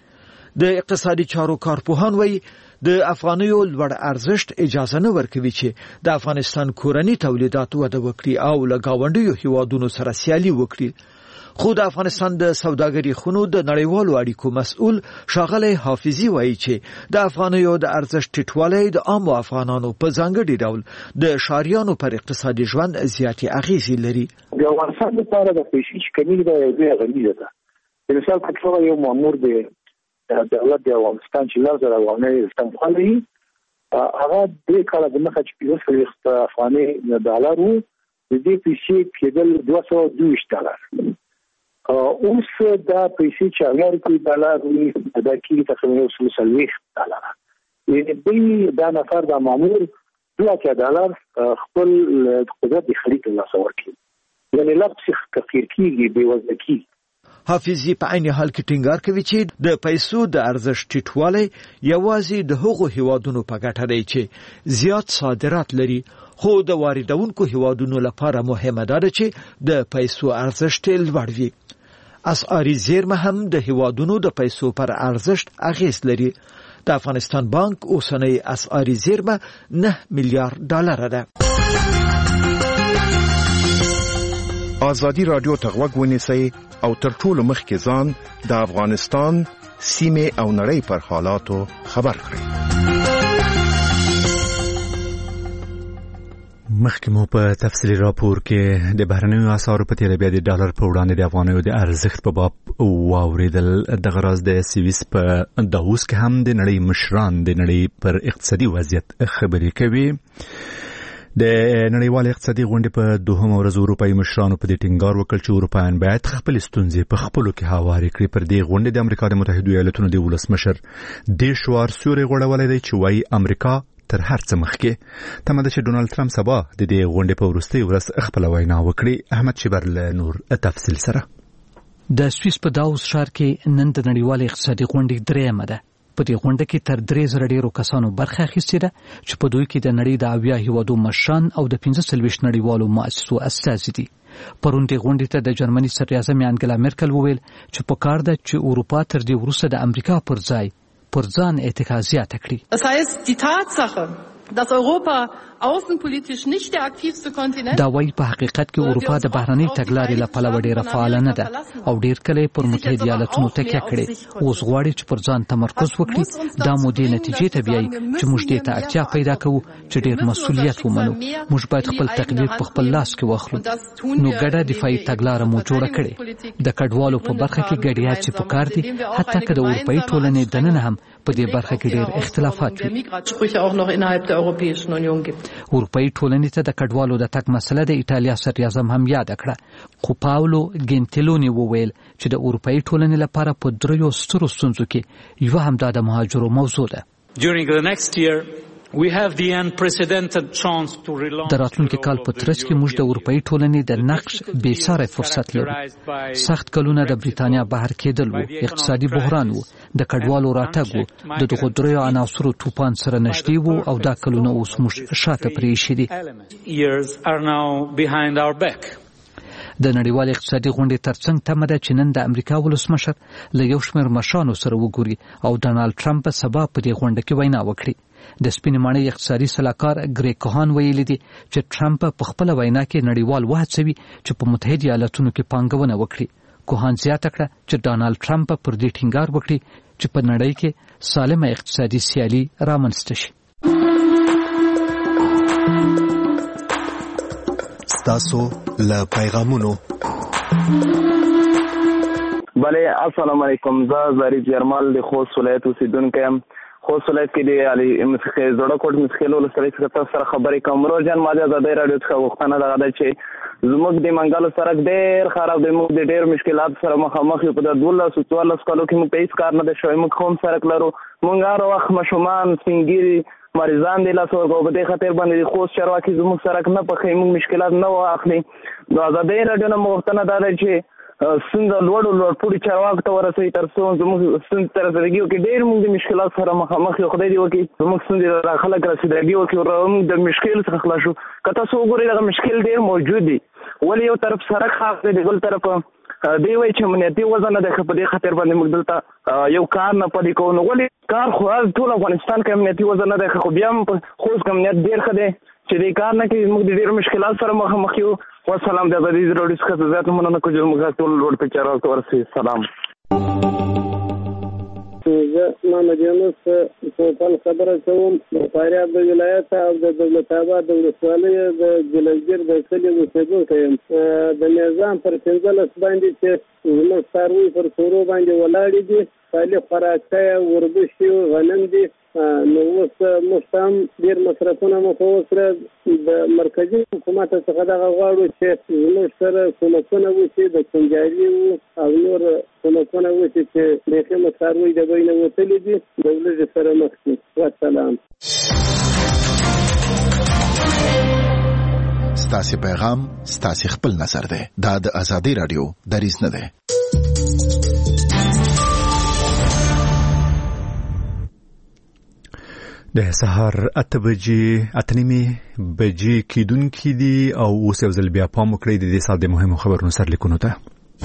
د اقتصادي چارو کارپوهان وایي د افغانیو لوړ ارزښت اجازه نه ورکوي چې د افغانستان کورني تولیدات وده وکړي او له ګاونډیو هیوادونو سره سیالي وکړي. خو د افغانستان د سوداګرۍ خونو د نړیوالو اړیکو مسؤل ښاغلی حافظي وایي چې د افغانیو د ارزښت ټیټوالی د عامو افغانانو په ځانګړي ډول د ښاریانو پر اقتصادي ژوند زیاتې اغیزې لري. د افغانستان لپاره د پیسې چې کمی ده یو غنیزه ده. د مثال په توګه یو مامور د دولت د افغانستان چې لږ افغاني استنفالي هغه د کال د مخه چې 200 افغاني ډالر وو د دې پیسې کېدل $222. اوس دا پیسې چې امریکایي ډالر وي دا کېږي تقریبا $40. یعنی به دا نفر د مامور $2 خپل قدرت خرید الله ورکړي. یعنی لږ فقیر کېږي بې وزله کېږي. حافظي په عین حال کې ټینګار کوي چې د پیسو د ارزښت ټیټوالی یوازې د هغو هیوادونو په ګټه دی چې زیات صادرات لري، خو د واردونکو هیوادونو لپاره مهمه ده چې د پیسو ارزښت لوړ وي. اسعاري زیرمه هم د هیوادونو د پیسو پر ارزښت اغیز لري. د افغانستان بانک اوسنۍ اسعاري زیرمه $9 میلیارډ ده. آزادی رادیو ته غوږ ونیسئ او تر ټولو مخکې ځان د افغانستان سیمې او نړۍ پر حالاتو خبر کړئ. مخکې مو په تفصیلي راپور کې د بهرنیو اسعارو په تیره بیا د ډالر په وړاندې د افغانیو د ارزښت په باب واوریدل. دغه راز د سویس په داووس کې هم د نړۍ مشران د نړۍ پر اقتصادي وضعیت خبرې کوي. د نړیوال اقتصادي غونډې په دوهمه ورځ اروپایي مشرانو په دې ټینګار وکړ چې اروپایان باید خپل ستونزې په خپلو کې هوارې کړي. پر دې غونډې د امریکا د متحدو ایالاتونو د ولسمشر د شوار سیوري غوړولی دی چې وایي امریکا تر هر څه مخکې. تمه ده چې ډونالد ټرمپ سبا د دې غونډې په وروستۍ ورځ خپله وینا وکړي. احمد شیبر له نور تفصیل سره. د سویس په داووس ښار کې نن د نړیوال اقتصادي غونډې درېیمه ده. په دې غونډه کې تر 3000 ډیرو کسانو برخه اخیستې ده چې په دوی کې د نړۍ د 80 هیوادو مشران او د 45 نړیوالو مؤسسو استازي دي. پرون دې غونډې ته د جرمني صدراعظم انګلا مرکل وویل چې په کار ده چې اروپا تر دې وروسته د امریکا پر ځان اعتقاد زیاته کړي. Das heißt, die Tatsache, dass Europa außenpolitisch nicht der aktivste Kontinent دا وایي په حقیقت کې اروپا د بهرنۍ تګلارې له پلوه ډېره فعاله نه ده او ډېر کله پر متحده ایالاتونو تکیه کړې. اوس غواړي چې پر ځان تمرکز وکړي. دا مودې نتیجې ته بیایي چې موږ دې ته اړتیا پیدا کوو چې ډېر مسؤلیت ومنو. موږ باید خپل تقدیر په خپل لاس کې واخلو. نو ګډه دفاعي تګلاره مو جوړه کړې. د کډوالو په برخه کې ګډې هڅې پکار دي، حتی که د اروپایي ټولنې دننه هم په دې برخه کې ډېر اختلافات وي. اروپایي ټولنې ته د کډوالو د تګ مسله د ایټالیا صدراعظم هم یاد کړه، خو پاولو ګینټیلونی وویل چې د اروپایي ټولنې لپاره په دریو سترو ستونزو کې یو هم د مهاجرو موضوع ده. د راتلونکي کال په ترڅ کې موږ د اروپایي ټولنې د نقش بې ساري فرصت لرو. سخت کلونه د بریتانیا بهر کېدل وو، اقتصادي بحران وو، د کډوالو راتګ وو، د دغو دریو عناصرو توپان سره نږدې وو او دا کلونه اوس موږ شاته پرېښي دي. د نړیوال اقتصادي غونډې ترڅنګ تمه ده چې نن د امریکا ولسمشر له یو شمېر مشرانو سره وګوري او ډونالد ټرمپ سبا په دې غونډه کې وینا وکړي. د سپینې ماڼۍ اقتصادي سلاکار ګریګ کوهان ویلي دي چې ټرمپ په خپل وینا کې نړیوال وهڅوي چې په متحده ایالاتونو کې پانګونه وکړي. کوهان زیاته کړه چې ډونالد ټرمپ پر دې ټینګار وکړي چې په نړۍ کې سالمه اقتصادي سیالي رامنځته شي. ستاسو له پیغامونو. بله السلام علیکم. زه ظریف جرمال د خوست ولایت اوسیدونکی یم. خوست ولایت کې د علي مسخې زړه کوټ مسخې ولسوالۍ څخه سره خبرې کوم. روزان ما د آزادۍ راډیو څخه غوښتنه ده چې زموږ د منګلو سړک ډېر خراب دی. موږ د ډېر مشکلات سره مخامخ یو. په 12-14 کالو کې موږ ته هېڅ کار نه دی شوی. موږ هم سړک لرو. موږ هر وخت ماشومان سپین مریضان دی لاس ورکوو. په دې خاطر باندې د خوست چارواکي زموږ سړک نه پخوي. موږ مشکلات نه واخلي. د آزادۍ راډیو نه مو غوښتنه دا ده چې څنګه لوړ پوړي چارواکو ته ورسوي تر څو زموږ ستونزې ته رسېدګي وکړي. ډېر موږ د مشکلات سره مخامخ یو. خدای دې وکړي زموږ ستونزې ته خلک رسېدګي وکړي او موږ د مشکل څخه خلاص شو. که تاسو وګورئ دغه مشکل ډېر موجود دی. ولې یو طرف سړک خاص دی، بل طرف دی وایي چې امنیتي وضع نه دی. په دې خاطر باندې موږ دلته یو کار نه پلي کوو. نو ولې کار خو ټول افغانستان کې امنیتي وضع نه دی، خو بیا هم په خوست کې امنیت ډېر ښه دی چې دې کار نه کوي. موږ د ډېرو مشکلات سره مخامخ یو. والسلام د ازادي راډیو څخه زیات مننه کوم چې ټول لوړ په چارو ورسي. سلام. زه محمد یونس په خبره کوم د فاریاب د ولایت او د دولت آباد د ولسوالۍ د ګلګیر د کلي اوسېدونکی یم. د نظام پر 15 باندې چې زموږ څاروي پر سورو باندې ولاړې دي، خالي خوراکي وربشي غنم دي. نو اوس موږ هم ډېر مصرفونه مو وکړل. د مرکزي حکومت څخه دغه غواړو چې زموږ سره کومکونه وشي، د کنجاري او نور کومکونه وشي چې بیخي مو څاروي د دوی نه وتلي دي، د ولږې سره مخ شي. والسلام. ستاسې پیغام ستاسې خپل نظر دی. دا د ازادي راډیو دریځ نه دی. د سهار 8:30 بجې کېدونکې دي او اوس یو ځل بیا پام وکړئ د دې ساعت د مهمو خبرونو سرلیکونو ته.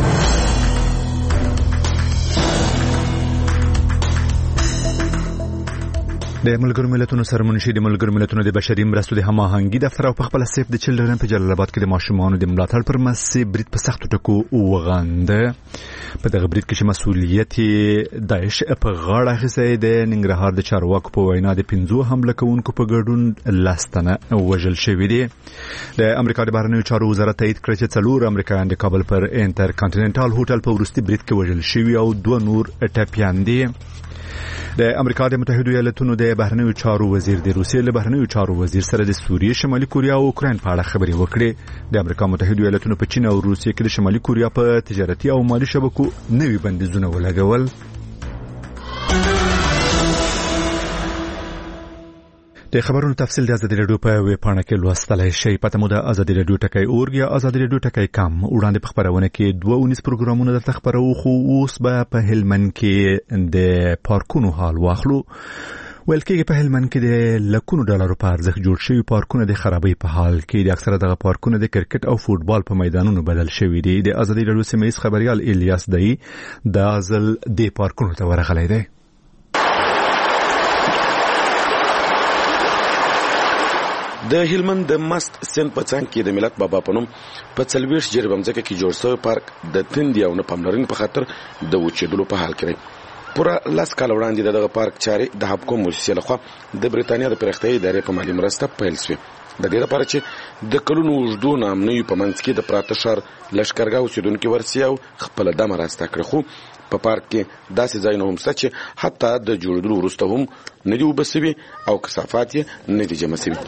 د ملګرو ملتونو سرمنشي د ملګرو ملتونو د بشري مرستو د هماهنګي دفتر او په خپل سیف د چلډرن په جلال آباد کې د ماشومانو د ملاتړ پر مسې برید په سختو ټکو وغانده. په دغه برید کې چې مسؤلیت داعش په غاړه اخیستی د ننګرهار د چارواکو په وینا د 15 حمله کوونکو په ګډون 10 تنه وژل شوي دي. د امریکا د بهرنیو چارو وزارت تایید کړ چې 4 امریکایان د کابل پر انټر کانټیننټال هوټل په وروستي برید کې وژل شوي او 2 نور ټپیان دي. د امریکا د متحده ایالاتونو د بهرنیو چارو وزیر د روسیې له بهرنیو چارو وزیر سره د سوریې، شمالي کوریا او اوکراین په اړه خبرې وکړې. د امریکا متحده ایالاتونو په چین او روسیې کې د شمالي کوریا په تجارتي او مالي شبکو نوي بندیزونه ولګول. د خبرونو تفصیل د ازادي راډیو په ویب پاڼه کې لوستلای شئ. پته مو د ازادي راډیو ټکی اورګ یا ازادي راډیو ټکی کام. وړاندې په خبرونه کې 2 پروګرامونه درته خبرو، خو اوس به په هلمند کې د پارکونو حال واخلو. ویل کېږي په هلمند کې د لکونو ډالرو په ارزښت جوړ شوي پارکونه د خرابۍ په حال کې دي. اکثره دغه پارکونه د کرکټ او فوټبال په میدانونو بدل شوي دي. د ازادي راډیو سیمه ییز خبريال الیاس دای د ازل د پارکونو ته ورغلی دی. د هلمند د مست سند په څنګ کې د ملت بابا پنوم په 40 جربمځکه کې جوړ شوی پارک د تندې او نه پاملرنې په خاطر د وچېدلو په حال کې دی. پورا لاس کال وړاندې دغه پارک چارې د حکومت مؤسسې لخوا د بریتانیا د پرختۍ ادارې په مالی مرسته پیل شوې. د دې لپاره چې د کلونو وجدو نامنوي په منځ کې د پراته شهر لشکرګاه اوسیدونکو ورسي او خپل دمه راسته کړ. خو په پارک کې داسې ځایونه هم شته چې حتی د جوړېدلو وروسته هم نه دي وبسوي او کثافات یې نه دي جمع شوي.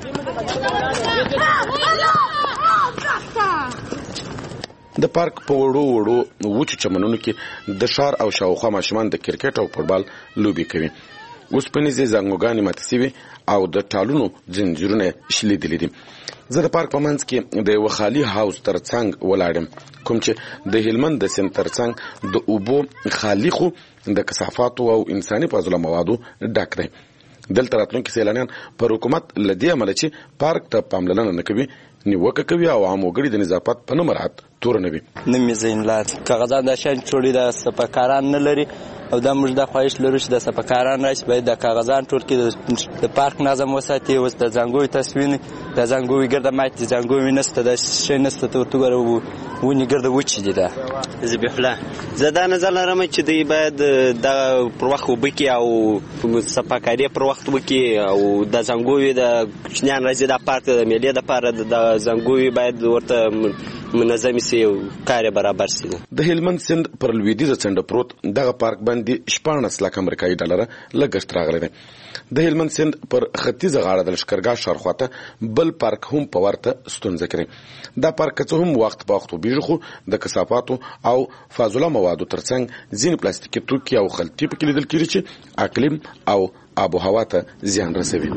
د پارک په وړو وچو چمنونو کې د ښار او شاوخوا ماشومان د کرکټ او فوټبال لوبي کوي. اوسپنیزې زنګوګانې ماتې شوي او د ټالونو ځنځیرونه شلیدلي دي. زه د پارک په منځ کې د یو خالي هاوس ترڅنګ ولاړم، کوم چې د هلمند د سیند ترڅنګ د اوبو خالي خو د کثافاتو او انساني فاضله موادو ډک دی. دلته راتلونکي سیلانیان پر حکومت لدې عمله چې پارک ته پاملرنه نه کوي نیوکه کوي او عام وګړي د نظافت په نه مراعات تور نه وي. نمې زینلات کاغذان د شان چوری د سپکاران نه لري او د موږ د خواهش لرو چې د سپکاران راشي باید د کاغذان ټول کې د پارک نظم وساتي. اوس د زنګوي تصویر د زنګوي ګرده ماته زنګوي نسته د شي نسته ته وګورو ونی ګرده وچی دي. دا ذبیح الله زدا نظر لرم چې دی باید د پر وخت وبکی او سپکاري پر وخت وبکی او د زنګوي د کوچنیان راځي د پارک د ملي د پاره د زنګوي باید ورته منظم سي او کار برابر سي. د هلمند سند پر لویدیزه څنډه پروت دغه پارک باندې 14 لک امریکایي ډالر لګښت راغلی دی. د هلمند سند پر ختیځه غاړه د لشکرګاه شارخواته بل پارک هم په ورته ستونزه کوي. دا پارک څه هم وخت په وخت وبېږي خو د کثافاتو او فاضله موادو ترڅنګ ځینې پلاستیکي توکي او خلطې پکې لیدل کېږي چې اقلیم او آب و هوا ته زیان رسوي.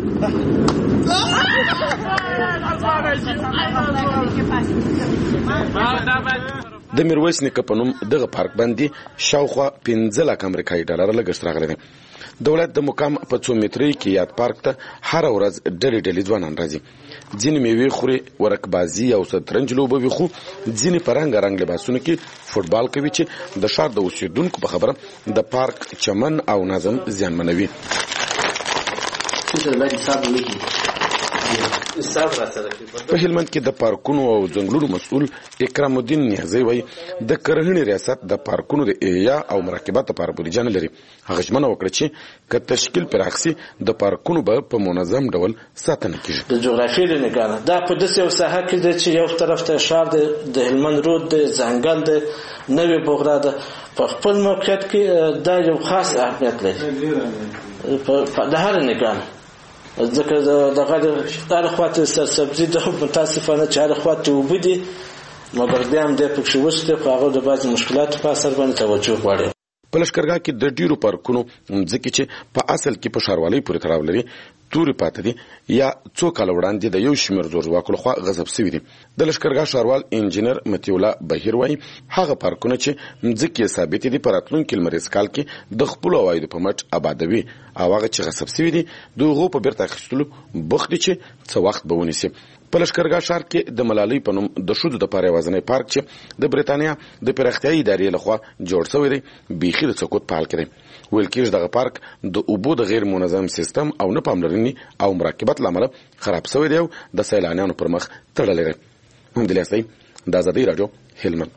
د میرویس نیکه په نوم دغه پارک باندې شاوخوا 15 لک امریکایي ډالر لګښت راغلی دی. دولت د مقام په 2 مترۍ کې یاد پارک ته هر ورځ ډلې ځوانان راځي. ځینې میوې خوري، ورکبازي او شطرنج لوبوي، خو ځینې په رنګ لباسونو کې فوټبال کوي چې د ښار د اوسیدونکو په خبره د پارک چمن او نظم زیانمنوي. په هلمند کې د پارکونو او ځنګلونو مسؤل اکرام الدین نیازی وایي د کرهڼې ریاست د پارکونو د احیا او مراقبت لپاره بودیجه نه لري. هغه ژمنه وکړه چې که تشکیل پراخسي د پارکونو به په منظم ډول ساتنه کیږي. د جغرافیې له نګاه دا په داسې یو ساحه کې ده چې یو طرف ته ښار د هلمند رود د ځنګل د نوې بغرا ده. په خپل موقعیت کې دا یو خاص اهمیت لري د هر نګاه، ځکه دغه هر خواته سرسبزي د متاسفانه چې هر خواته اوبه دي، مګر بیا هم دی پکښې وسته په هغه د بعضې مشکلاتو په اثر باندې توجه غواړي. په لښکرګاه کې د ډیرو پارکونو ځکه چې په اصل کې په ښاروالۍ پورې تړاو لري تورې پاتې دي یا څو کاله وړاندې د یو شمېر زورواکو لخوا غصب شوي دي. د لښکرګاه ښاروال انجینر مطیع الله بهیر وایي هغه پارکونه چې ځکه ثابت دي په راتلونکي لمریز کال کې د خپلو عوایدو په مټ آبادوي او هغه چې غصب شوي دي د هغو په بیرته اخیستلو بوخت دي چې څه وخت به ونیسي. په لښکرګاه ښار کې د ملالۍ په نوم د ښځو دپاره یوازینی پارک چې د برېټانیا د پراختیایي ادارې لخوا جوړ شوی دی بیخي د سقوط په حال کې دی. ویل کېږي دغه پارک د اوبو د غیر منظم سیستم او نه پاملرنې او مراقبت له امله خراب شوی دی او د سیلانیانو پر مخ تړلی دی. محمد الیاس دی، د ازادۍ راډیو، هلمند.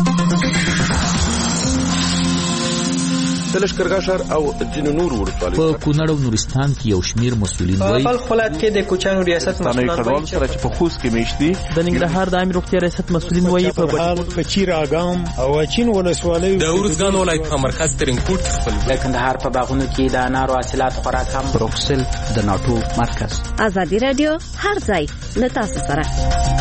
د لښکرګاه ښار او ځینو نورو ولسوالیو په کونړ او نورستان کې یو شمېر مسؤلین وایي په بلخ ولایت کې د کوچیانو ریاست مسؤلان وایي چې په خوست کې میشت دي. د ننګرهار د عامې روغتیا ریاست مسؤلین وایي په چیر اګام او اچین ولسوالیو د ارزګان ولایت په مرکز ترینکوټ خپل د کندهار په باغونو کې د انارو حاصلات خورا کم. بروکسل د ناټو مرکز. ازادي رادیو هر ځای له تاسو سره.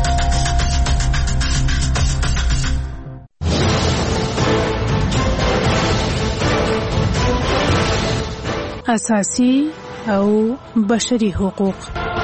اساسي او بشري حقوق.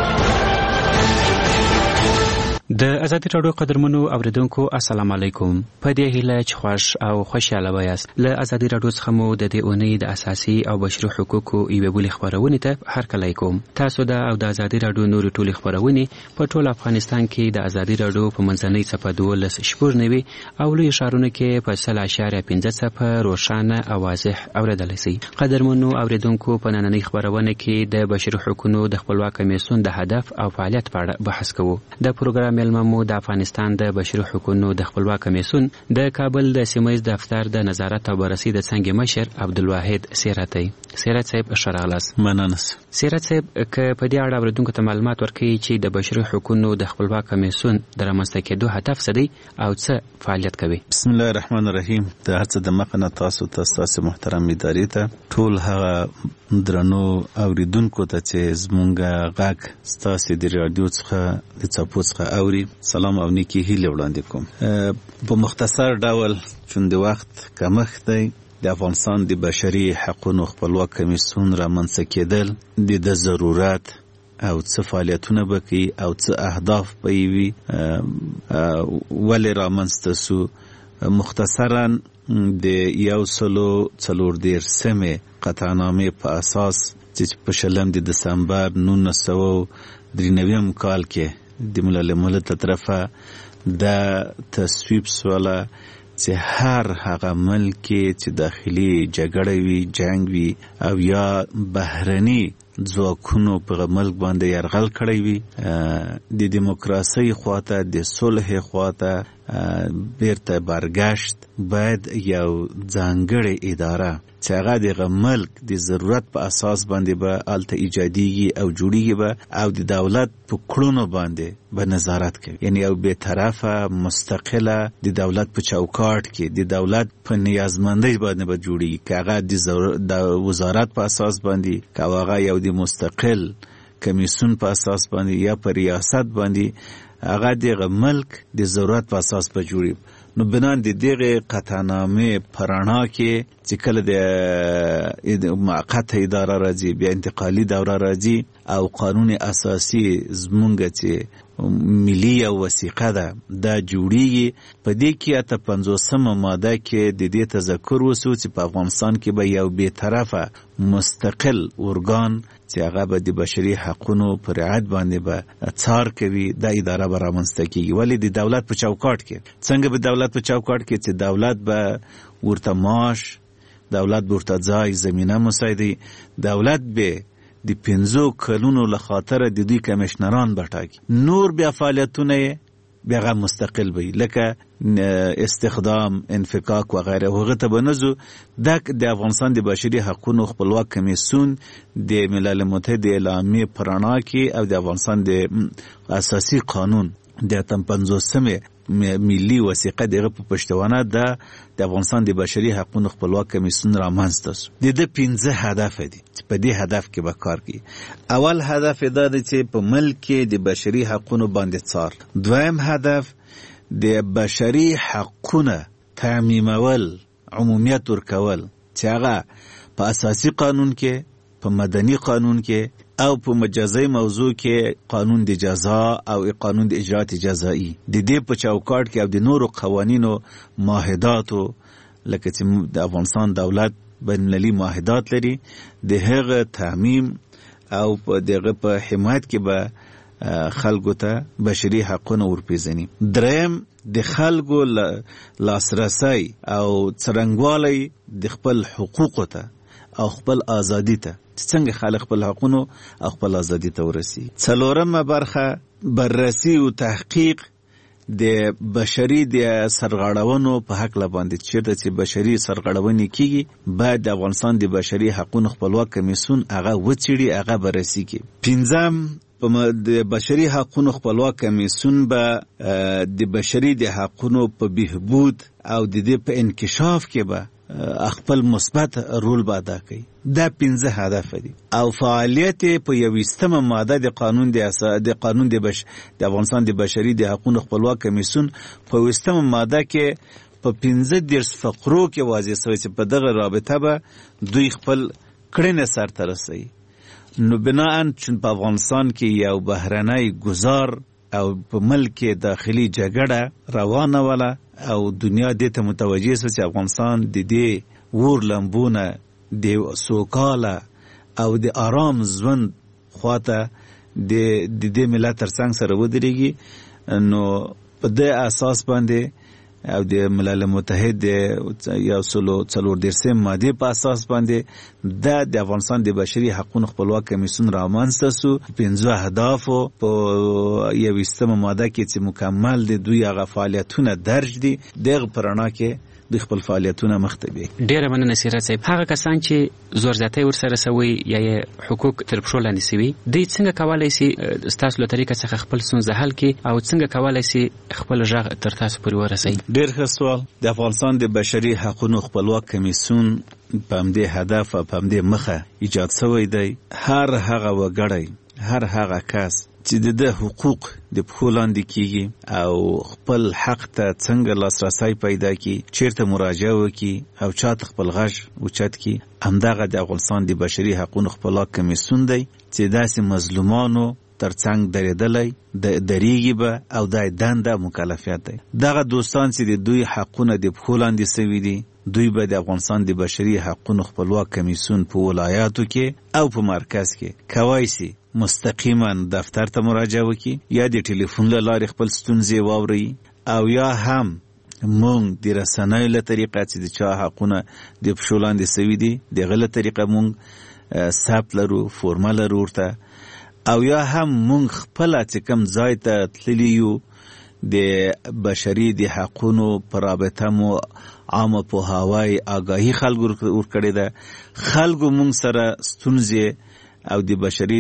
د ازادي راډیو قدرمنو اوریدونکو السلام علیکم. په دې هیله چې خوښ او خوشاله وایاست. له ازادي راډیو څخه مو د دې اونۍ د اساسي او بشري حقوقو یوې بلې خپرونې ته هرکلی کوم. تاسو د او د ازادي راډیو نورې ټولې خپرونې په ټول افغانستان کې د ازادي راډیو په منځنۍ څپه 12.9 او لوی ښارونو کې په 0.5 څپه روښانه او واضح اوریدلی شئ. قدرمنو اوریدونکو په نننۍ خپرونه کې د بشري حقوقو د خپلواک کمیسیون د هدف او فعالیت په اړه بحث کوو. د پروګرام ملممو د افغانستان د بشري حقوقو د خپلواک کمیسیون د کابل د سیمه‌ییز دفتر د نظارت او بررسي د څنګه مشر عبدالواحد سیراتي. سیرات صاحب شراغلاس مننه. سیرات صاحب که په دې اړه اوریدونکو ته معلومات ورکړي چې د بشري حقوقو د خپلواک کمیسیون د رامنځته کېدو هدف څه دی او څه فعالیت کوي. بسم الله الرحمن الرحیم. د هر څه د مخه نه تاسو محترم ادارې ته ټول هغه درنو اوریدونکو ته چې زمونږ غږ ستاسو د رادیو څخه د چاپو څخه اوري سلام او نیکی هیله وړاندې کوم. په مختصر ډول چون د وخت کمښت دی د افغانستان د بشري حقوقو خپلواک کمیسیون رامنځته کېدل د ضرورت او څه فعالیتونه به کوي او څه اهداف به یې وي ولې رامنځته سو. مختصرا د 140 قطعنامې په اساس چې په 20 دسمبر 1993 کال کې د ملل ملت طرفه د تصویب سواله چې هر هغه ملک چې داخلي جګړه وي جنگ وي او یا بهرني ځواکونو په ملک باندې یرغل کړی وي د دیموکراسي خواته د صلح خواته بیرته برگشت باید یو ځانګړې اداره چې هغه د ملک د ضرورت په اساس باندې به الته ایجادیږي او جوړیږي به او د دولت په کړونو باندې به نظارت کوي. یعنی یو به طرفه مستقله د دولت په چوکاټ کې د دولت په نیازمندۍ باندې به جوړیږي که هغه د وزارت په اساس باندې که هغه یو د مستقل کمیسیون په اساس باندې یا په ریاست باندې هغه د ملک د ضرورت په اساس به جوړي. نو بنان د دغه قطعنامې پرانا کې چې کله د موقته اداره راځي بیا انتقالي دوره راځي او قانون اساسي زمونږ چې ملي او وثیقه ده دا جوړیږي. په دې کې اته 50 ماده کې د دې تذکر وسو چې په افغانستان کې به یو به طرفه مستقل ارګان چې هغه به د بشري حقوقو پر رعایت باندې به څار کوي د اداره به رامنځته کیږي. ولی د دولت په چوکاټ کې څنګه به دولت په چوکاټ کې چې دولت به ورته معاش، دولت به ورته ځای زمینه مساعدي، دولت به د 15 کلونو لخاطر د دوی کمشنران بټاکي. نور بیا فعالیتونه بیا مستقل وي لکه استخدام انفکاک و غیره. هغه ته بنزو د افغانستان د بشري حقوقو خپلواک کمیسیون د ملل متحد اعلامیه پرانا کې او د افغانستان د اساسي قانون د 55 ملي وثیقه دغه په پښتوانه د افغانستان د بشري حقوقو خپلواک کمیسیون رامنځته شو. د 15 هدف دي په دې هدف کې به کار کوي. اول هدف دا دی چې په ملک کې د بشري حقوقو باندې څار. دویم هدف د بشري حقوقو تعمیمول، عمومیت ورکول چې هغه په اساسي قانون کې، په مدني قانون کې او په مجازي موضوع کې قانون د جزا او قانون د اجرات جزایی د دې په چوکاټ کې او د نورو قوانینو معاهداتو لکه چې د افغانستان دولت بین المللي معاهدات لري د هغه تعمیم او دغه په حمایت کې به خلکو ته بشري حقوقونه ورپېژني. دریم د خلکو لاسرسی او څرنګوالی د خپل حقوقو ته او خپل ازادي ته څنګه خلک خپل حقوقونه او خپل ازادي ته ورسي. څلورمه برخه بررسي او تحقیق د بشري د سرغړونو په حق لباندې چې بشري سرغړونې کیږي باید د افغانستان د بشري حقوقو خپلواک کمیسیون هغه وڅېړي، هغه بررسي کوي. پنځم د بشري حقوقو خپلواک کمیسیون به د بشري د حقوقو په بهبود او د دې په انکشاف کې به خپل مثبت رول به ادا کوي. دا 15 هدف دي او فعالیت په 21مه ماده د قانون د افغانستان د بشري د حقوقو خپلواک کمیسیون په 21مه ماده کې په 15 فقرو کې واضح شوی چې په دغه رابطه به دوی خپل کړنې سرته رسوي. نو بناءً چې په افغانستان کې یو بهرنی گزار او په ملک داخلي جګړه روانه وله او دنیا دې ته متوجه شوه چې افغانستان د دې ور لمبونه د سوکاله او د آرام ژوند خواته د دې ملت ترڅنګ سره ودرېږي. نو په دې اساس باندې او د ملل متحد یو څلور درسم ماده په اساس باندې د افغانستان د بشري حقوقو خپلواک کمیسیون رامنځته شو. 15 اهداف په 21مه ماده کې چې مکمل دي دوی هغه فعالیتونه درج دي دغه پرانا کې د خپل فعالیتونه مختبي. ډیره مننه سیرت صاحب. هغه کسان چې زور زیاتی ورسره سوي یا حقوق تر پښو لاندې سوي دوی څنګه کولای شي ستاسو له طریقه څخه خپل ستونزه حل کړي او څنګه کولای شي خپل غږ تر تاسو پورې ورسوي؟ ډیر ښه سوال. د افغانستان د بشري حقوقو خپلواک کمیسیون په همدې هدف او په همدې مخه ایجاد شوی دی. هر هغه وګړی، هر هغه کس چې د حقوق د پښو لاندې کیږي او خپل حق ته څنګه لاسرسی پیدا کړي، چیرته مراجعه وکړي او چاته خپل غږ اوچت کړي، همدغه د افغانستان د بشري حقوقو خپلواک کمیسیون دی چې داسې مظلومانو ترڅنګ درېدلی درېږي به او دا دنده مکلفیت دی. دغه دوستان چې د دوی حقونه د پښو لاندې سوي دي دوی به د افغانستان د بشري حقوقو خپلواک کمیسیون په ولایاتو کې او په مرکز کې کوای شي مستقیما دفتر ته مراجعه وکړي یا د ټلیفون له لارې خپل ستونزې واوري او یا هم مونږ د رسنیو له طریقه چې د چا حقونه د پښو لاندې سوي دي دغه له طریقه مونږ ثبت لرو، فورمه لرو ورته، او یا هم مونږ خپله چې کوم ځای ته تللي یو د بشري د حقونو په رابطه مو عامه پوهاوی آګاهي خلکو ورکړې ده. خلکو مونږ سره ستونزې او د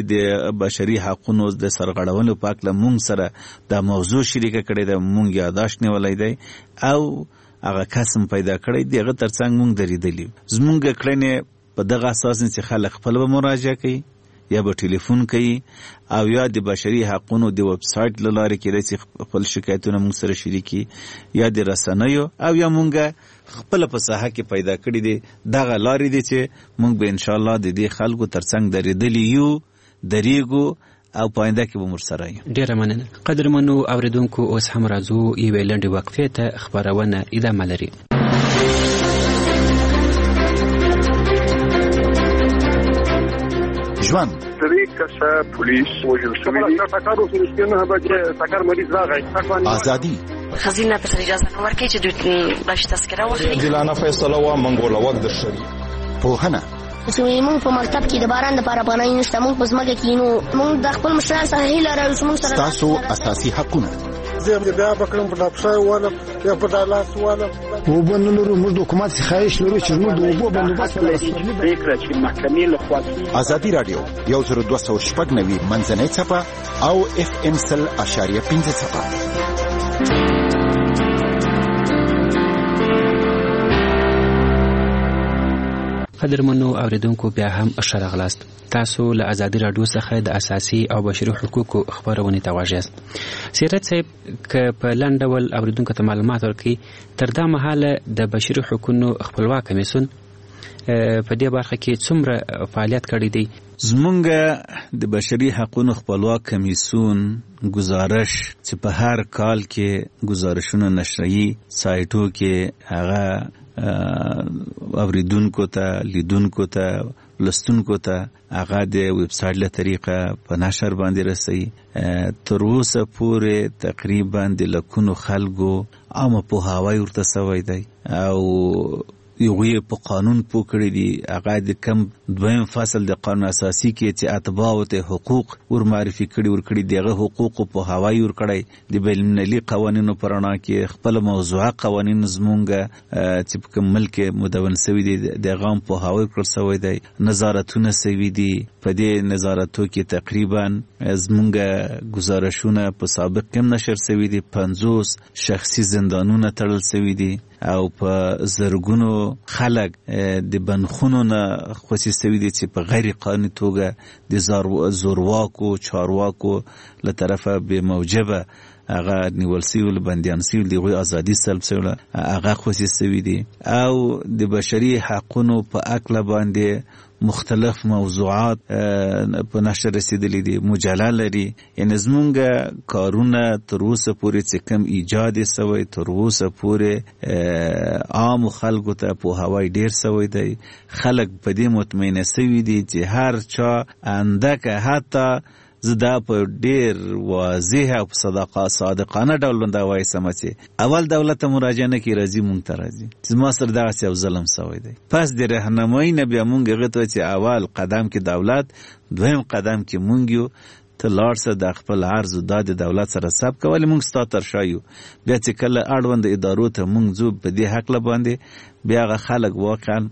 بشري حقونو د سرغړونو په اړه مونږ سره دا موضوع شریکه کړې ده، مونږ یاداشت نیولی دی او هغه کسم پیدا کړی دی، هغه ترڅنګ مونږ درېدلي. زمونږ کړنې په دغه اساس چې خلک خپل به مراجعه کوي یا به ټلیفون کوي او یا د بشري حقوقو د ویب سایټ له لارې کېدای شي خپل شکایتونه مونږ سره شریکي یا د رسنیو او یا مونږ خپل په ساحه کې پیدا کړي دي. دغه لارې دي چې مونږ به ان شاء الله د دې خلکو ترڅنګ درېدلي یو، درېږو او پاینده کې به مرسره یو. ډیره مننه. قدرمنو اوریدونکو اوس هم راځو یوې لنډې وقفې ته، خبرونه ادامه لري. ژوند پولیس وژل شوی دی. ازادي خزینه پر اجازه ورکړي چې دوی باش تذکره واخلي. عادلانه فیصله و منګول وخت در شوی. پوهنه چې موږ په مکتب کې د باران لپاره پناه نشته، موږ په ځمکه کې نو موږ د خپل مشرانو څخه هیله لرو چې موږ سره تاسو اساسي حقونه زه بیا بکرم په ډاکټر والا یا په دالاس والا وبنلو موږ د حکومت خواهش لرو چې موږ د اوبو بندوبست فکر چې محکمې له خوا ازادي رادیو 1290 منځنۍ صفه او FM 100.5 صفه. قدرمنو اوریدونکو بیا هم ښه راغلاست. تاسو له ازادي رادیو څخه د اساسي او بشري حقوقو خبرونه ته واژئ. سیرت صاحب ک په لاندې ډول اوریدونکو ته معلومات ورکړي تر دا مهاله د بشري حقوقو خپلواک کمیسیون په دې برخه کې څومره فعالیت کړی دی؟ زمونږ د بشري حقوقو خپلواک کمیسیون گزارش چې په هر کال کې گزارشونه نشري سایټو کې هغه اوریدونکو ته لیدونکو ته لستونکو ته هغه د ویب سایټ له طریقه په نشر باندې رسي. تر اوسه پورې تقریبا د لکونو خلکو عامه پوهاوی ورته سوی دی او یوه په قانون پوکړی دی. هغه د کم دویم فصل د قانون اساسي کې چې اتباع ته حقوق ور معرفي کړي دغه حقوق په هوای ور کړی د بین المللي قوانینو پرانا کې خپل موضوعه قوانین زمونږ چې په ملک مدون سوي دي دغه په هوای کړ سوی دی. نظارتونه سوي دي په دې نظارتو کې تقریبا زمونږ گزارشونه په سابق کې نشر سوي دي. 50 شخصي زندانونه تړل سوي دي او په زرګونو خلک د بنخونو نه خوشي سوي دي چې په غیر قانوني توګه د زورواکو چارواکو له طرفه به موجبه هغه نیول سوي بندیان سوي دي غوي ازادي سلب سوي هغه خوشي سوي دي او د بشري حقوقو په اکل باندې مختلف موضوعات په نشر رسیدلې دي مجله لري. یعنی زمونږ کارونه تر اوسه پورې چې کم ایجاد سوی تر اوسه پورې عام خلکو ته په هوای ډیر سوی دی. خلک په دې مطمئنه سوي دي چې هر چا اندکه حتی زدا په ډیر واضح او صادقانه ډول باندې وایي سمچې اول دولت مراجعه نه کی راځي مونږ ته راځي چې ما سره دا څه ظلم سوی دی. پس د راهنمایي نه بیا مونږ غته چې اول قدم کې دولت دویم قدم کې مونږ یو ته لارسه د خپل عرض او د دولت سره حساب کول مونږ ستاتر شایو بیا چې کله اړوند ادارو ته مونږ زو په دې حق ل باندې بیا غ خلک واقعا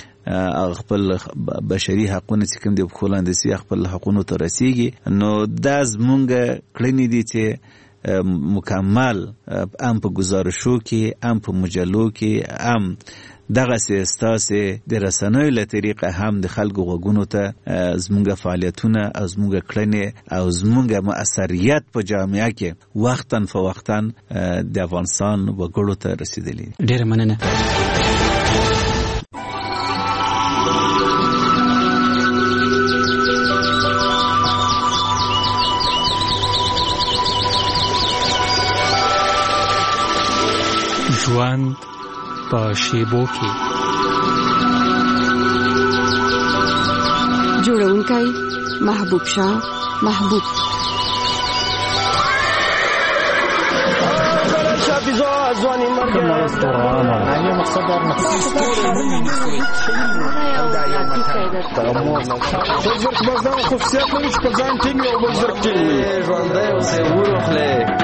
خپل بشري حقوقو چې کوم د خپلواندسي خپل حقوقو ته رسیږي. نو دا زمونږ کړنې دي چې مکمل ام په گزارشو کې ام په مجلو کې ام دغه سیاستاسه د رسنوي له طریقه هم د خلکو غوګونو ته زمونږ فعالیتونه او زمونږ کړنې او زمونږ مؤثریت په جامعه کې وختن فوختن د افغانستان وګړو ته رسیدلی. ډیر مننه. ژوند په شیبو کې جوړونکی محبوب شاه محبوب ځواني مرګ نه مقصد بازار خصوصیت لري چې په ځان ټینګ او بزرګ ټینګ ژوندۍ اوسې ورخلې.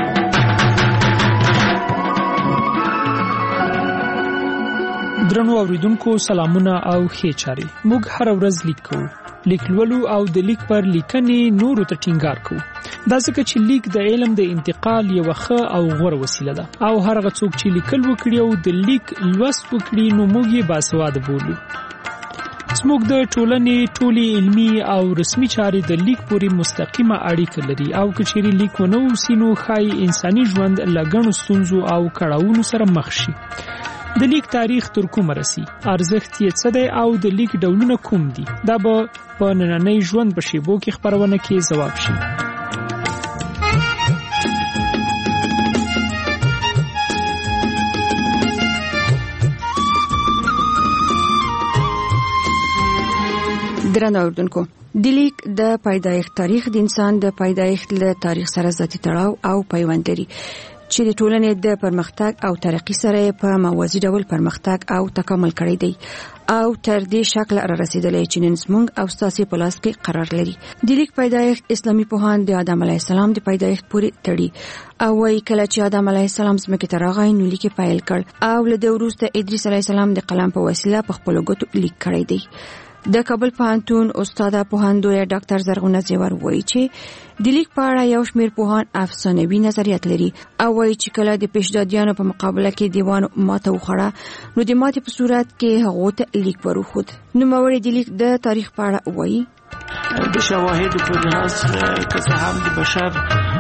درنو اوریدونکو سلامونه او ښه چاري. موږ هر ورځ لیک کوو. لیک لولو او د لیک پر لیکنې نورو ته ټینګار کوو. دا ځکه چې لیک د علم د انتقال یو ښه او غوره وسیله ده او هر هغه څوک چې لیکل وکړي او د لیک لوست وکړي نو موږ یې باسواده بولو. زموږ د ټولنې ټولي علمي او رسمي چارې د لیک پورې مستقیمه اړیکه لري او که چیرې لیک ونه وسي نو ښایي انساني ژوند له ګڼو ستونزو او کړاوونو سره مخ شي. د لیک تاریخ تر کومه رسي، ارزښت یې څه دی او د لیک ډولونه کوم دي؟ دا به په نننۍ ژوند په شیبو کې خپرونه کې ځواب شي. درنو اوریدونکو، د لیک د پیدایښت تاریخ د انسان د پیدایښت له تاریخ سره ذاتي تړاو او پیوند لري چې د ټولنې د پرمختګ او ترقی سره په موازي ډول پرمختګ او تکامل کړی دی او تر دې شکل را رسیدلی چې نن زموږ او ستاسو په لاس کې قرار لري. د لیک پیدایښت اسلامي پوهان د آدم علیه السلام د پیدایښت پورې تړي او وايي کله چې آدم علیه السلام ځمکې ته راغی نو لیک پیل کړ او له دې وروسته ادریس علیه السلام د قلم په وسیله په خپلو ګوتو لیک کړی دی. د کابل پوهنتون استاد پوهاندوی ډاکټر زرغونه زیور وایي چې د لیک په اړه یو شمېر پوهان افسانوي نظریات لري او وایي چې کله د پیشدادیانو په مقابله کې دیوان ماته وخوړه نو د ماتې په صورت کې هغه ته لیک ورخود. نوموړی د لیک د تاریخ په اړه وایي د شواهد په لحاظ که هم د بشر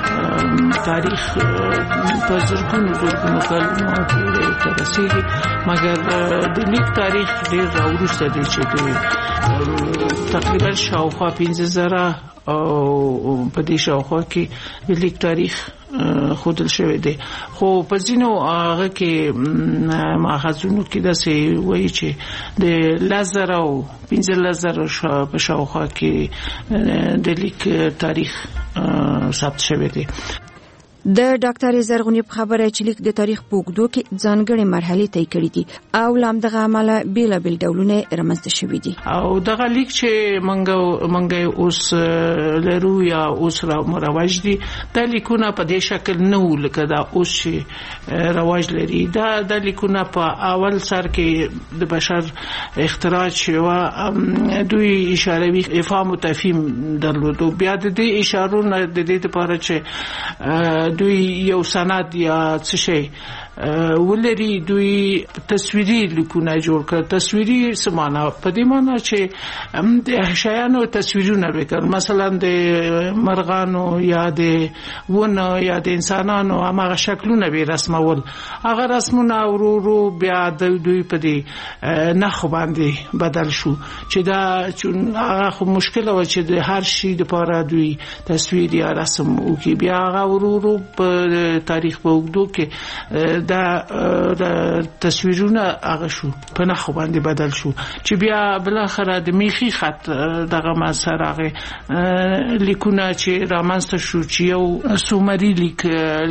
تاریخ په زرګونو کلونو پورې ته رسیږي مګر د لیک تاریخ ډېر وروسته دی چې تقریبا شاوخوا 15,000 او په دې شاوخوا کې د لیک تاریخ خودل شوی دی. خو په ځینو هغه کې ماخذونو کې داسې وایي چې د 10,000 او 15,000 په شاوخوا کې د لیک تاریخ ثبت شوی دی. د ډاکټر زرغونی په خبره چې لیک د تاریخ په اوږدو کې ځانګړې مرحلې طی کړې دي او لامدغه عمله بیلابیل ډولونه رامنځته شوي دي او دغه لیک چې منګه اوس لرو یا اوس رواج دي د لیکونه په دې شکل نه ولکه دا اوس چې رواج لري. دا د لیکونه په اول سر کې د بشر اختراع شوه دوی اشاروي افهام او تفهیم درلودو. بیا د دې اشارو نه د دې لپاره چې دوی یو سند یا څه شي ولري دوی تصویري لیکونه جوړ کړ. تصویري سمانه په دې معنی چې د شیانو تصویرونه وکړ مثلا د مرغانو یا د ونه یا د انسانانو هغه شکلونه به رسمول هغه رسمونه ورو بیا د دوی په دې نخ باندې بدل شو چې دا هغه مشکل و چې د هر شي لپاره دوی تصویر یا رسم وکي. بیا هغه ورو په تاریخ په وګړو کې دا تصویرونه هغه شو په نخو باندې بدل شو چې بیا بل اخر د میخي خط دغه مسره لیکونه چې رامنځته شو چې یو سومري لیک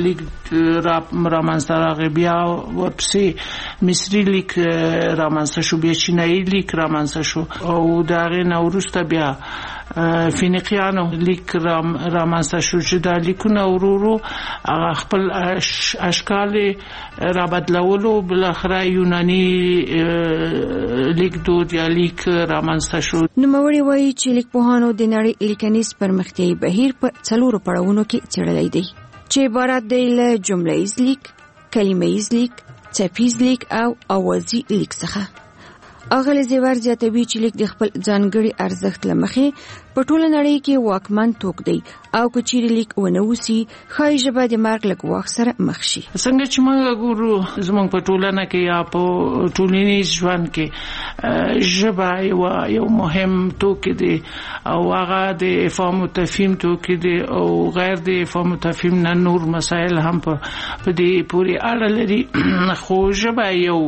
رامنځته بیا ورپسې مصري لیک رامنځته شو بیا چینایي لیک رامنځته شو او دغه نوروسته بیا فینیقیانو لیک رامنځته شو چې دا لیکونه ورو خپل اشکال را بدلولو بل اخر یونانی لیک دود یا لیک رامنځته شو. نوموړی وایي چې لیکپوهانو د نړۍ لیکنیز پرمختیايي بهیر په 4 پړاوونو کې څېړلی دی چې عبارت دی له جمله‌ییز لیک، کلمه‌ییز لیک، څپیز لیک او اوازي لیک څخه. اغلی زیور زیاتوي چې لیک د خپل ځانګړي ارزښت لمخې په ټوله نړۍ کې واکمن توک دی او که چیرې لیک ونه وسی ښایي ژبه د مرګ له ګواښ سره مخ شي. څنګه چې موږ ګورو زموږ په ټولنه کې یا په ټولنیز ژوند کې ژبه یو مهم توکی دی او هغه د افهام او تفهیم توکی دی او غیر د افهام او تفهیم نه نور مسایل هم په دې پوری اړه لري. خو ژبه یو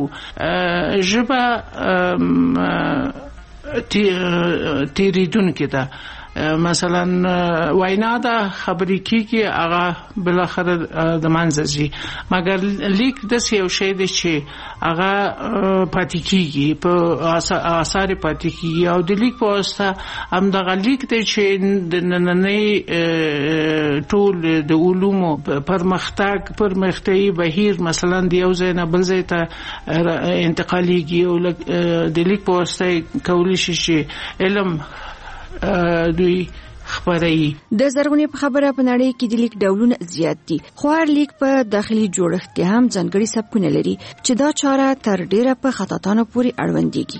ژبه تیریدون کې ده مثلا وینا دا خبرې کیږي هغه بل اخر د منځي مګر لیک د یو شی دی چې هغه پاتې کیږي په آثار پاتې کیږي او د لیک په واسطه هم د لیک ته چې د نننۍ ټول د علومو پرمختیايي بهیر مثلا د یو ځای نه بل ځای ته انتقالیږي او د لیک په واسطه کولی شي چې علم دوی خبري. د زرغونی په خبره په نړۍ کې د لیک ډولونه زیات دي خو هر لیک په داخلي جوړښت کې هم ځانګړي سبکونه لري چې دا چاره تر ډیره په خطاطانو پورې اړوندېږي.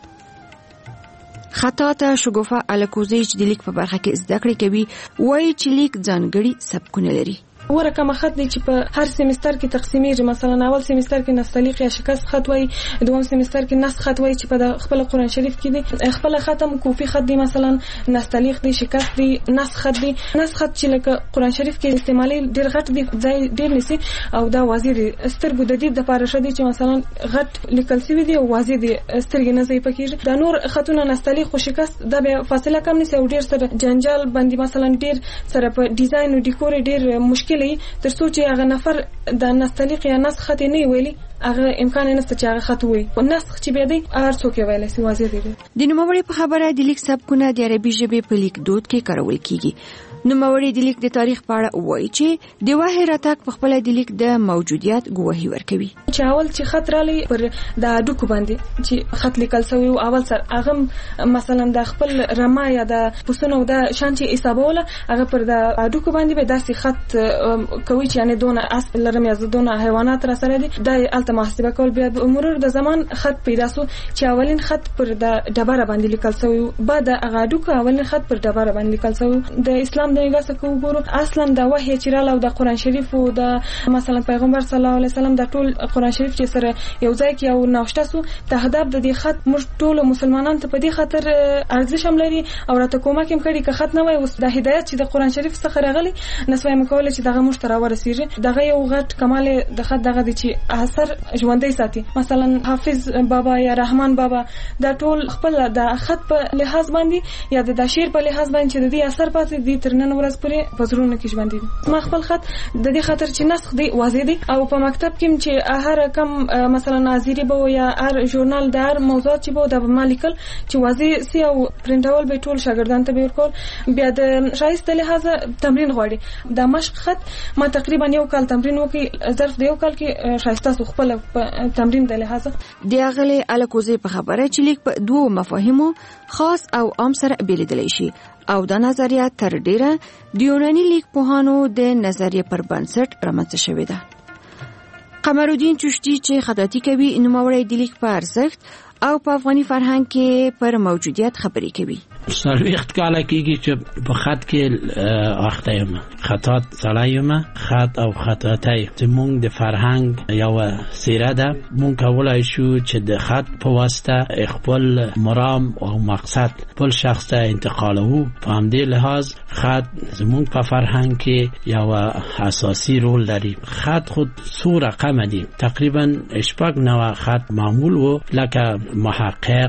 خطاطه شګوفه الکوزي چې د لیک په برخه کې زده کړې کوي وایي چې لیک ځانګړي سبکونه لري. ورکه مخد دی چې په هر سیمستر کې تقسیمیږي مثلا اول سیمستر کې نستعلیق یا شکست خط وای دوم سیمستر کې نسخ خط وای چې په خپل قرآن شریف کې دی خپل ختم کوفی خط دی مثلا نستعلیق دی شکست دی نسخ خط دی نسخ خط چې لکه قرآن شریف کې استعمالي ډیر غټ دی ځای ډیر نسی او دا واضح دی سترګو د دې د پاره شدي چې مثلا غټ لیکل شوی دی او واضح دی سترګې نه ځای پکې دا نور خطونه نستعلیق او شکست دا به فاصله کم نسی او ډیر سره جنجال باندې مثلا ډیر سره په ډیزاین او ډیکور ډیر مشکل لیکلي تر څو چې هغه نفر د نستعلیق یا نسخ خط نه ویلي هغه امکان نشته چې هغه خط وي او نسخ چې به دی هر څوک ویلی سي واضح دی. د نوموړي په خبره د لیک سبکونه د عربي ژبې په لیک دود کې کارول کیږي. نوموړي د لیک د تاریخ په اړه وایي چې د وحی راتګ په خپل د لیک د موجودیت ګواهي ورکوي. چې اول چې خط رالی پر د اډوکو باندې چې خط لیکل شوی او اول سر هغه مثلا د خپل رما یا د پسونو د شان چې حسابوله هغه پر د اډوکو باندې به داسې خط کوي چې یعنی دونه اس لرم یا دونه حیوانات را سره دي د الته محاسبه کول. بیا مرور د زمان خط پیدا سو چې اولین خط پر د ډبره باندې لیکل شوی بعد هغه اډوکو اولین خط پر ډبره باندې لیکل شوی. د اسلام د یوګه کو وګورو اصلا د وحی چې رااله د قران شریف او د مثلا پیغمبر صلی الله علیه وسلم د ټول قران شریف چې سره یو ځای کې یو نوشته سو ته هدف د دې خط موږ ټول مسلمانان ته په دې خاطر ارزش هم لري او راته کومک هم کړي که خط نه وای اوس د هدایت چې د قران شریف څخه راغلي نسوي مکول چې دغه مشترک ورسیږي. دغه یو غټ کمال د خط دغه دي چې اثر ژوندۍ ساتي. مثلا حافظ بابا یا رحمان بابا د ټول خپل د خط په لحاظ باندې یا د شعر په لحاظ باندې چې د دې اثر پاتې دي تر نن ورځ پورې په زړونو کې ژوندۍ دي. ما خپل خط د دې خاطر چې نسخ دی واضح دی او په مکتب کې چې هر کم مثلا ناظری به یا هر ژورنال د هر موضوع چې به د مالیکل چې واضح سی او پرینټول به ټول شاګردان ته به ورکول. بیا د شایسته لحاظ تمرین غواړي. د مشق خط ما تقریبا یو کال تمرین وکړ ظرف د یو کال کې شایسته سو خپل تمرین د لحاظ د اغله الکوزي په خبره چې لیک په دوه مفاهیمو خاص او عام سره بیلیدلی شي او دا نظریه تر ډیره د یوناني لیک پوهانو د نظریه پر بنسټ رامنځته شوې ده. قمرالدین چشتی چې خطاطي کوي نوموړی د لیک په ارزښت او په افغاني فرهنګ کې پر موجودیت خبرې کوي. سالویخت کاله کېږي چې په خط کې اخته یم خطاط سړی یم. خط او خطاطي زموږ د فرهنګ یو سیره ده. موږ کولای شو چې د خط په واسطه خپل مرام او مقصد خپل شخص ته انتقالوو. په همدې لحاظ خط زموږ په فرهنګ کې یو اساسي رول لري. خط خود څو رقم دي تقریبا 9 خط معمول وو لکه محقق،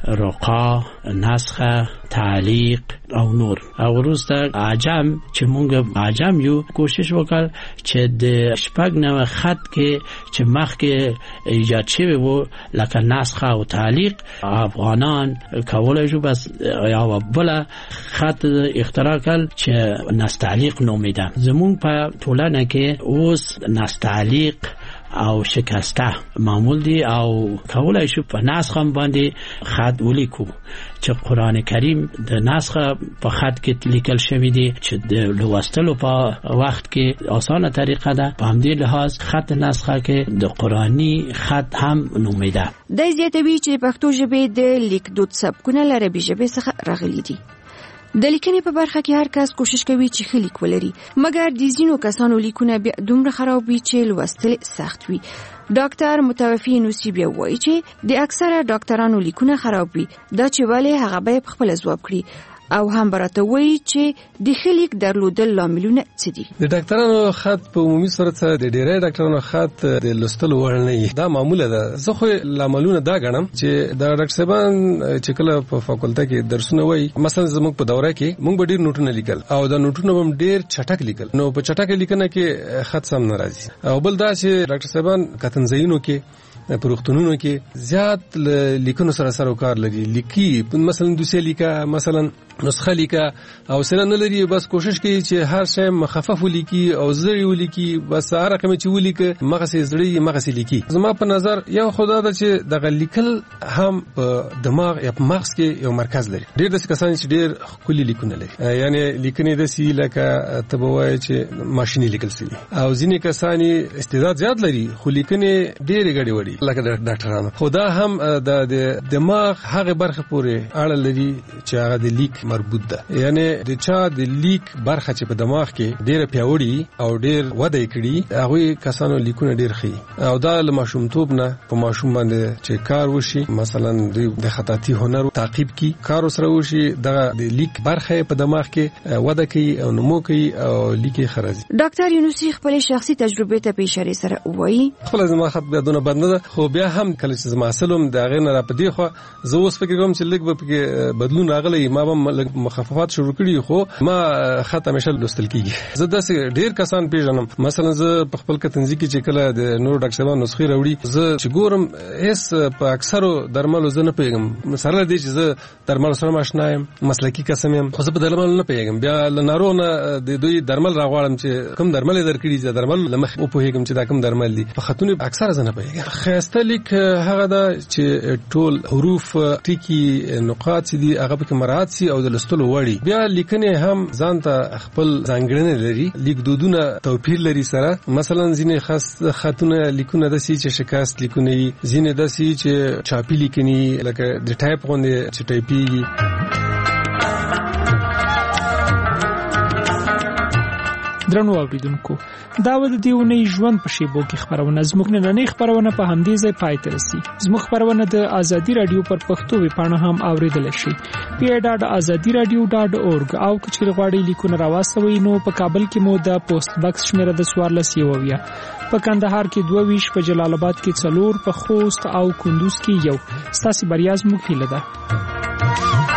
رقا، نسخه، تعلیق او نور. او وروسته عجم چې مونږ عجم یو کوشش وکړ چې د شپږ نوع خط کې چې مخکې ایجاد شوی وو لکه نسخه او تعلیق افغانان کولای شو بس یا بل خط اختراع کړ چې نستعلیق نومیده. زمونږ په ټولنه کې اوس نستعلیق او شکسته معمول دي او کولای شو په نسخه باندې خط ولیکو چې قرآن کریم د نسخه په خط کې لیکل شوی دی چې د لوستلو په وخت کې آسانه طریقه ده. په همدې لحاظ خط نسخه کې د قرآنی خط هم نومیده. د زیاتوي چې پښتو ژبه د لیک دود سبکونه له عربي ژبې څخه راغلي دي. د لیکنې په برخه کې هر کس کوشش کوي چې ښه لیک ولري مګر د ځینو کسانو لیکونه بیا دومره خراب وي چې لوستل سخت وي. ډاکټر متوفی نوسی بیا وایي چې د اکثره ډاکټرانو لیکونه خراب وي دا چې ولې هغه به خپل ځواب کړي او هم براته وایي چې د خلیک درلودل لاملونه څه دي. د ډاکټرانو خط په عمومي صورت سره د ډیری ډاکټرانو خط د لوستلو وړ نه دا معموله ده. زه خو لاملونه دا غنم چې د ډاکټر صاحبان چې کله په فاکولټه کې درسونه وایي مثلا زموږ په دوره کې موږ به ډیر نوټونه لیکل او دا نوټونه هم ډیر چټک لیکل. نو په چټک لیکنه کې خط سم ناراضي او بل دا چې ډاکټر صاحبان کتنځینو کې پروختونونو کې زیات لیکنو سره کار لري. لیکي مثلا دوسیه لیکه مثلا نسخه لیکه او سره نه لري بس کوشش کوي چې هر شی مخفف ولیکي او زړی ولیکي بس هر رقم چې ولیکي مغه سي زړی مغه سي لیکي. زما په نظر یو خدای دا چې دغه لیکل هم په دماغ یا په مغز کې یو مرکز لري. ډیر د کسان چې ډیر کلی لیکونه لري یعنی لیکنې د سی لکه تبوای چې ماشيني لیکل سي او ځینې کسان استعداد زیات لري خو لیکنې ډیر غړي وړي لکه ډاکټرانو. خدا هم د دماغ هغه برخه پورې اړه لري چې هغه د لیک مربوط ده. یعنی د چا د لیک برخه چې په دماغ کې ډیره پیاوړي او ډیر وده کړي هغه کسانو لیکونه ډیر خي او دا له ماشومتوب نه په ماشوم باندې چې کار وشي مثلا د خطاطي هنر تعقیب کی کار سره وشي د لیک برخه په دماغ کې وده کوي او نمو کوي او لیکي خرازي. ډاکټر یونسی خپل شخصي تجربه ته په اشاره سره وایي خپل زما خط بدونه بند نه خو بیا هم کله چې زما اصلم د هغه نه را پدې خو زه اوس فکر کوم چې لږ به پکې بدلون راغلی ما به مخففات شروع کړي خو ما خط همیشه لوستل کیږي زه داسې ډیر کسان پیژنم مثلا زه په خپل کتنځي کې چې کله د نور ډاکټر صاحب نسخې راوړي زه چې ګورم هیڅ په اکثرو درملو زه نه پیږم مثلا دې چې زه درمل سره آشنا یم مسلکی قسم یم خو زه په درمل نه پیږم بیا لنارو نه د دوی درمل راغواړم چې کوم درمل درکړي چې درمل لمخ او پوهیږم چې دا کوم درمل دي په خطونه اکثر زه نه پیږم خاصه لیک هغه دا چې ټول حروف ټکی نقاط دي هغه په مراعات سي او د لستلو وړي بیا لیکنه هم ځان ته خپل ځانګړنه لري لیک دودونه توپیر لري سره مثلا ځینې خاص خطونه لیکونه د سي چې شکست لیکونه ځینې د سي چې چاپی لیکني لکه د ټایپ غونډه چې ټایپي درنو اوریدونکو دا ود دیونه ژوند په شیبو کې خبرونه زموږ نننۍ خبرونه په همدې ځای پای ته رسي زموږ خبرونه د ازادي رادیو پر پښتو ویبپاڼه هم اوریدل شي p.azadiradio.org او کچې غواړئ لیکونه راوستوي نو په کابل کې مو د پوسټ باکس شمیره د 14 په کندهار کې 22 په جلال آباد کې 4 په خوست او کندوز کې 1 ستاسو بریا زموږ هیله ده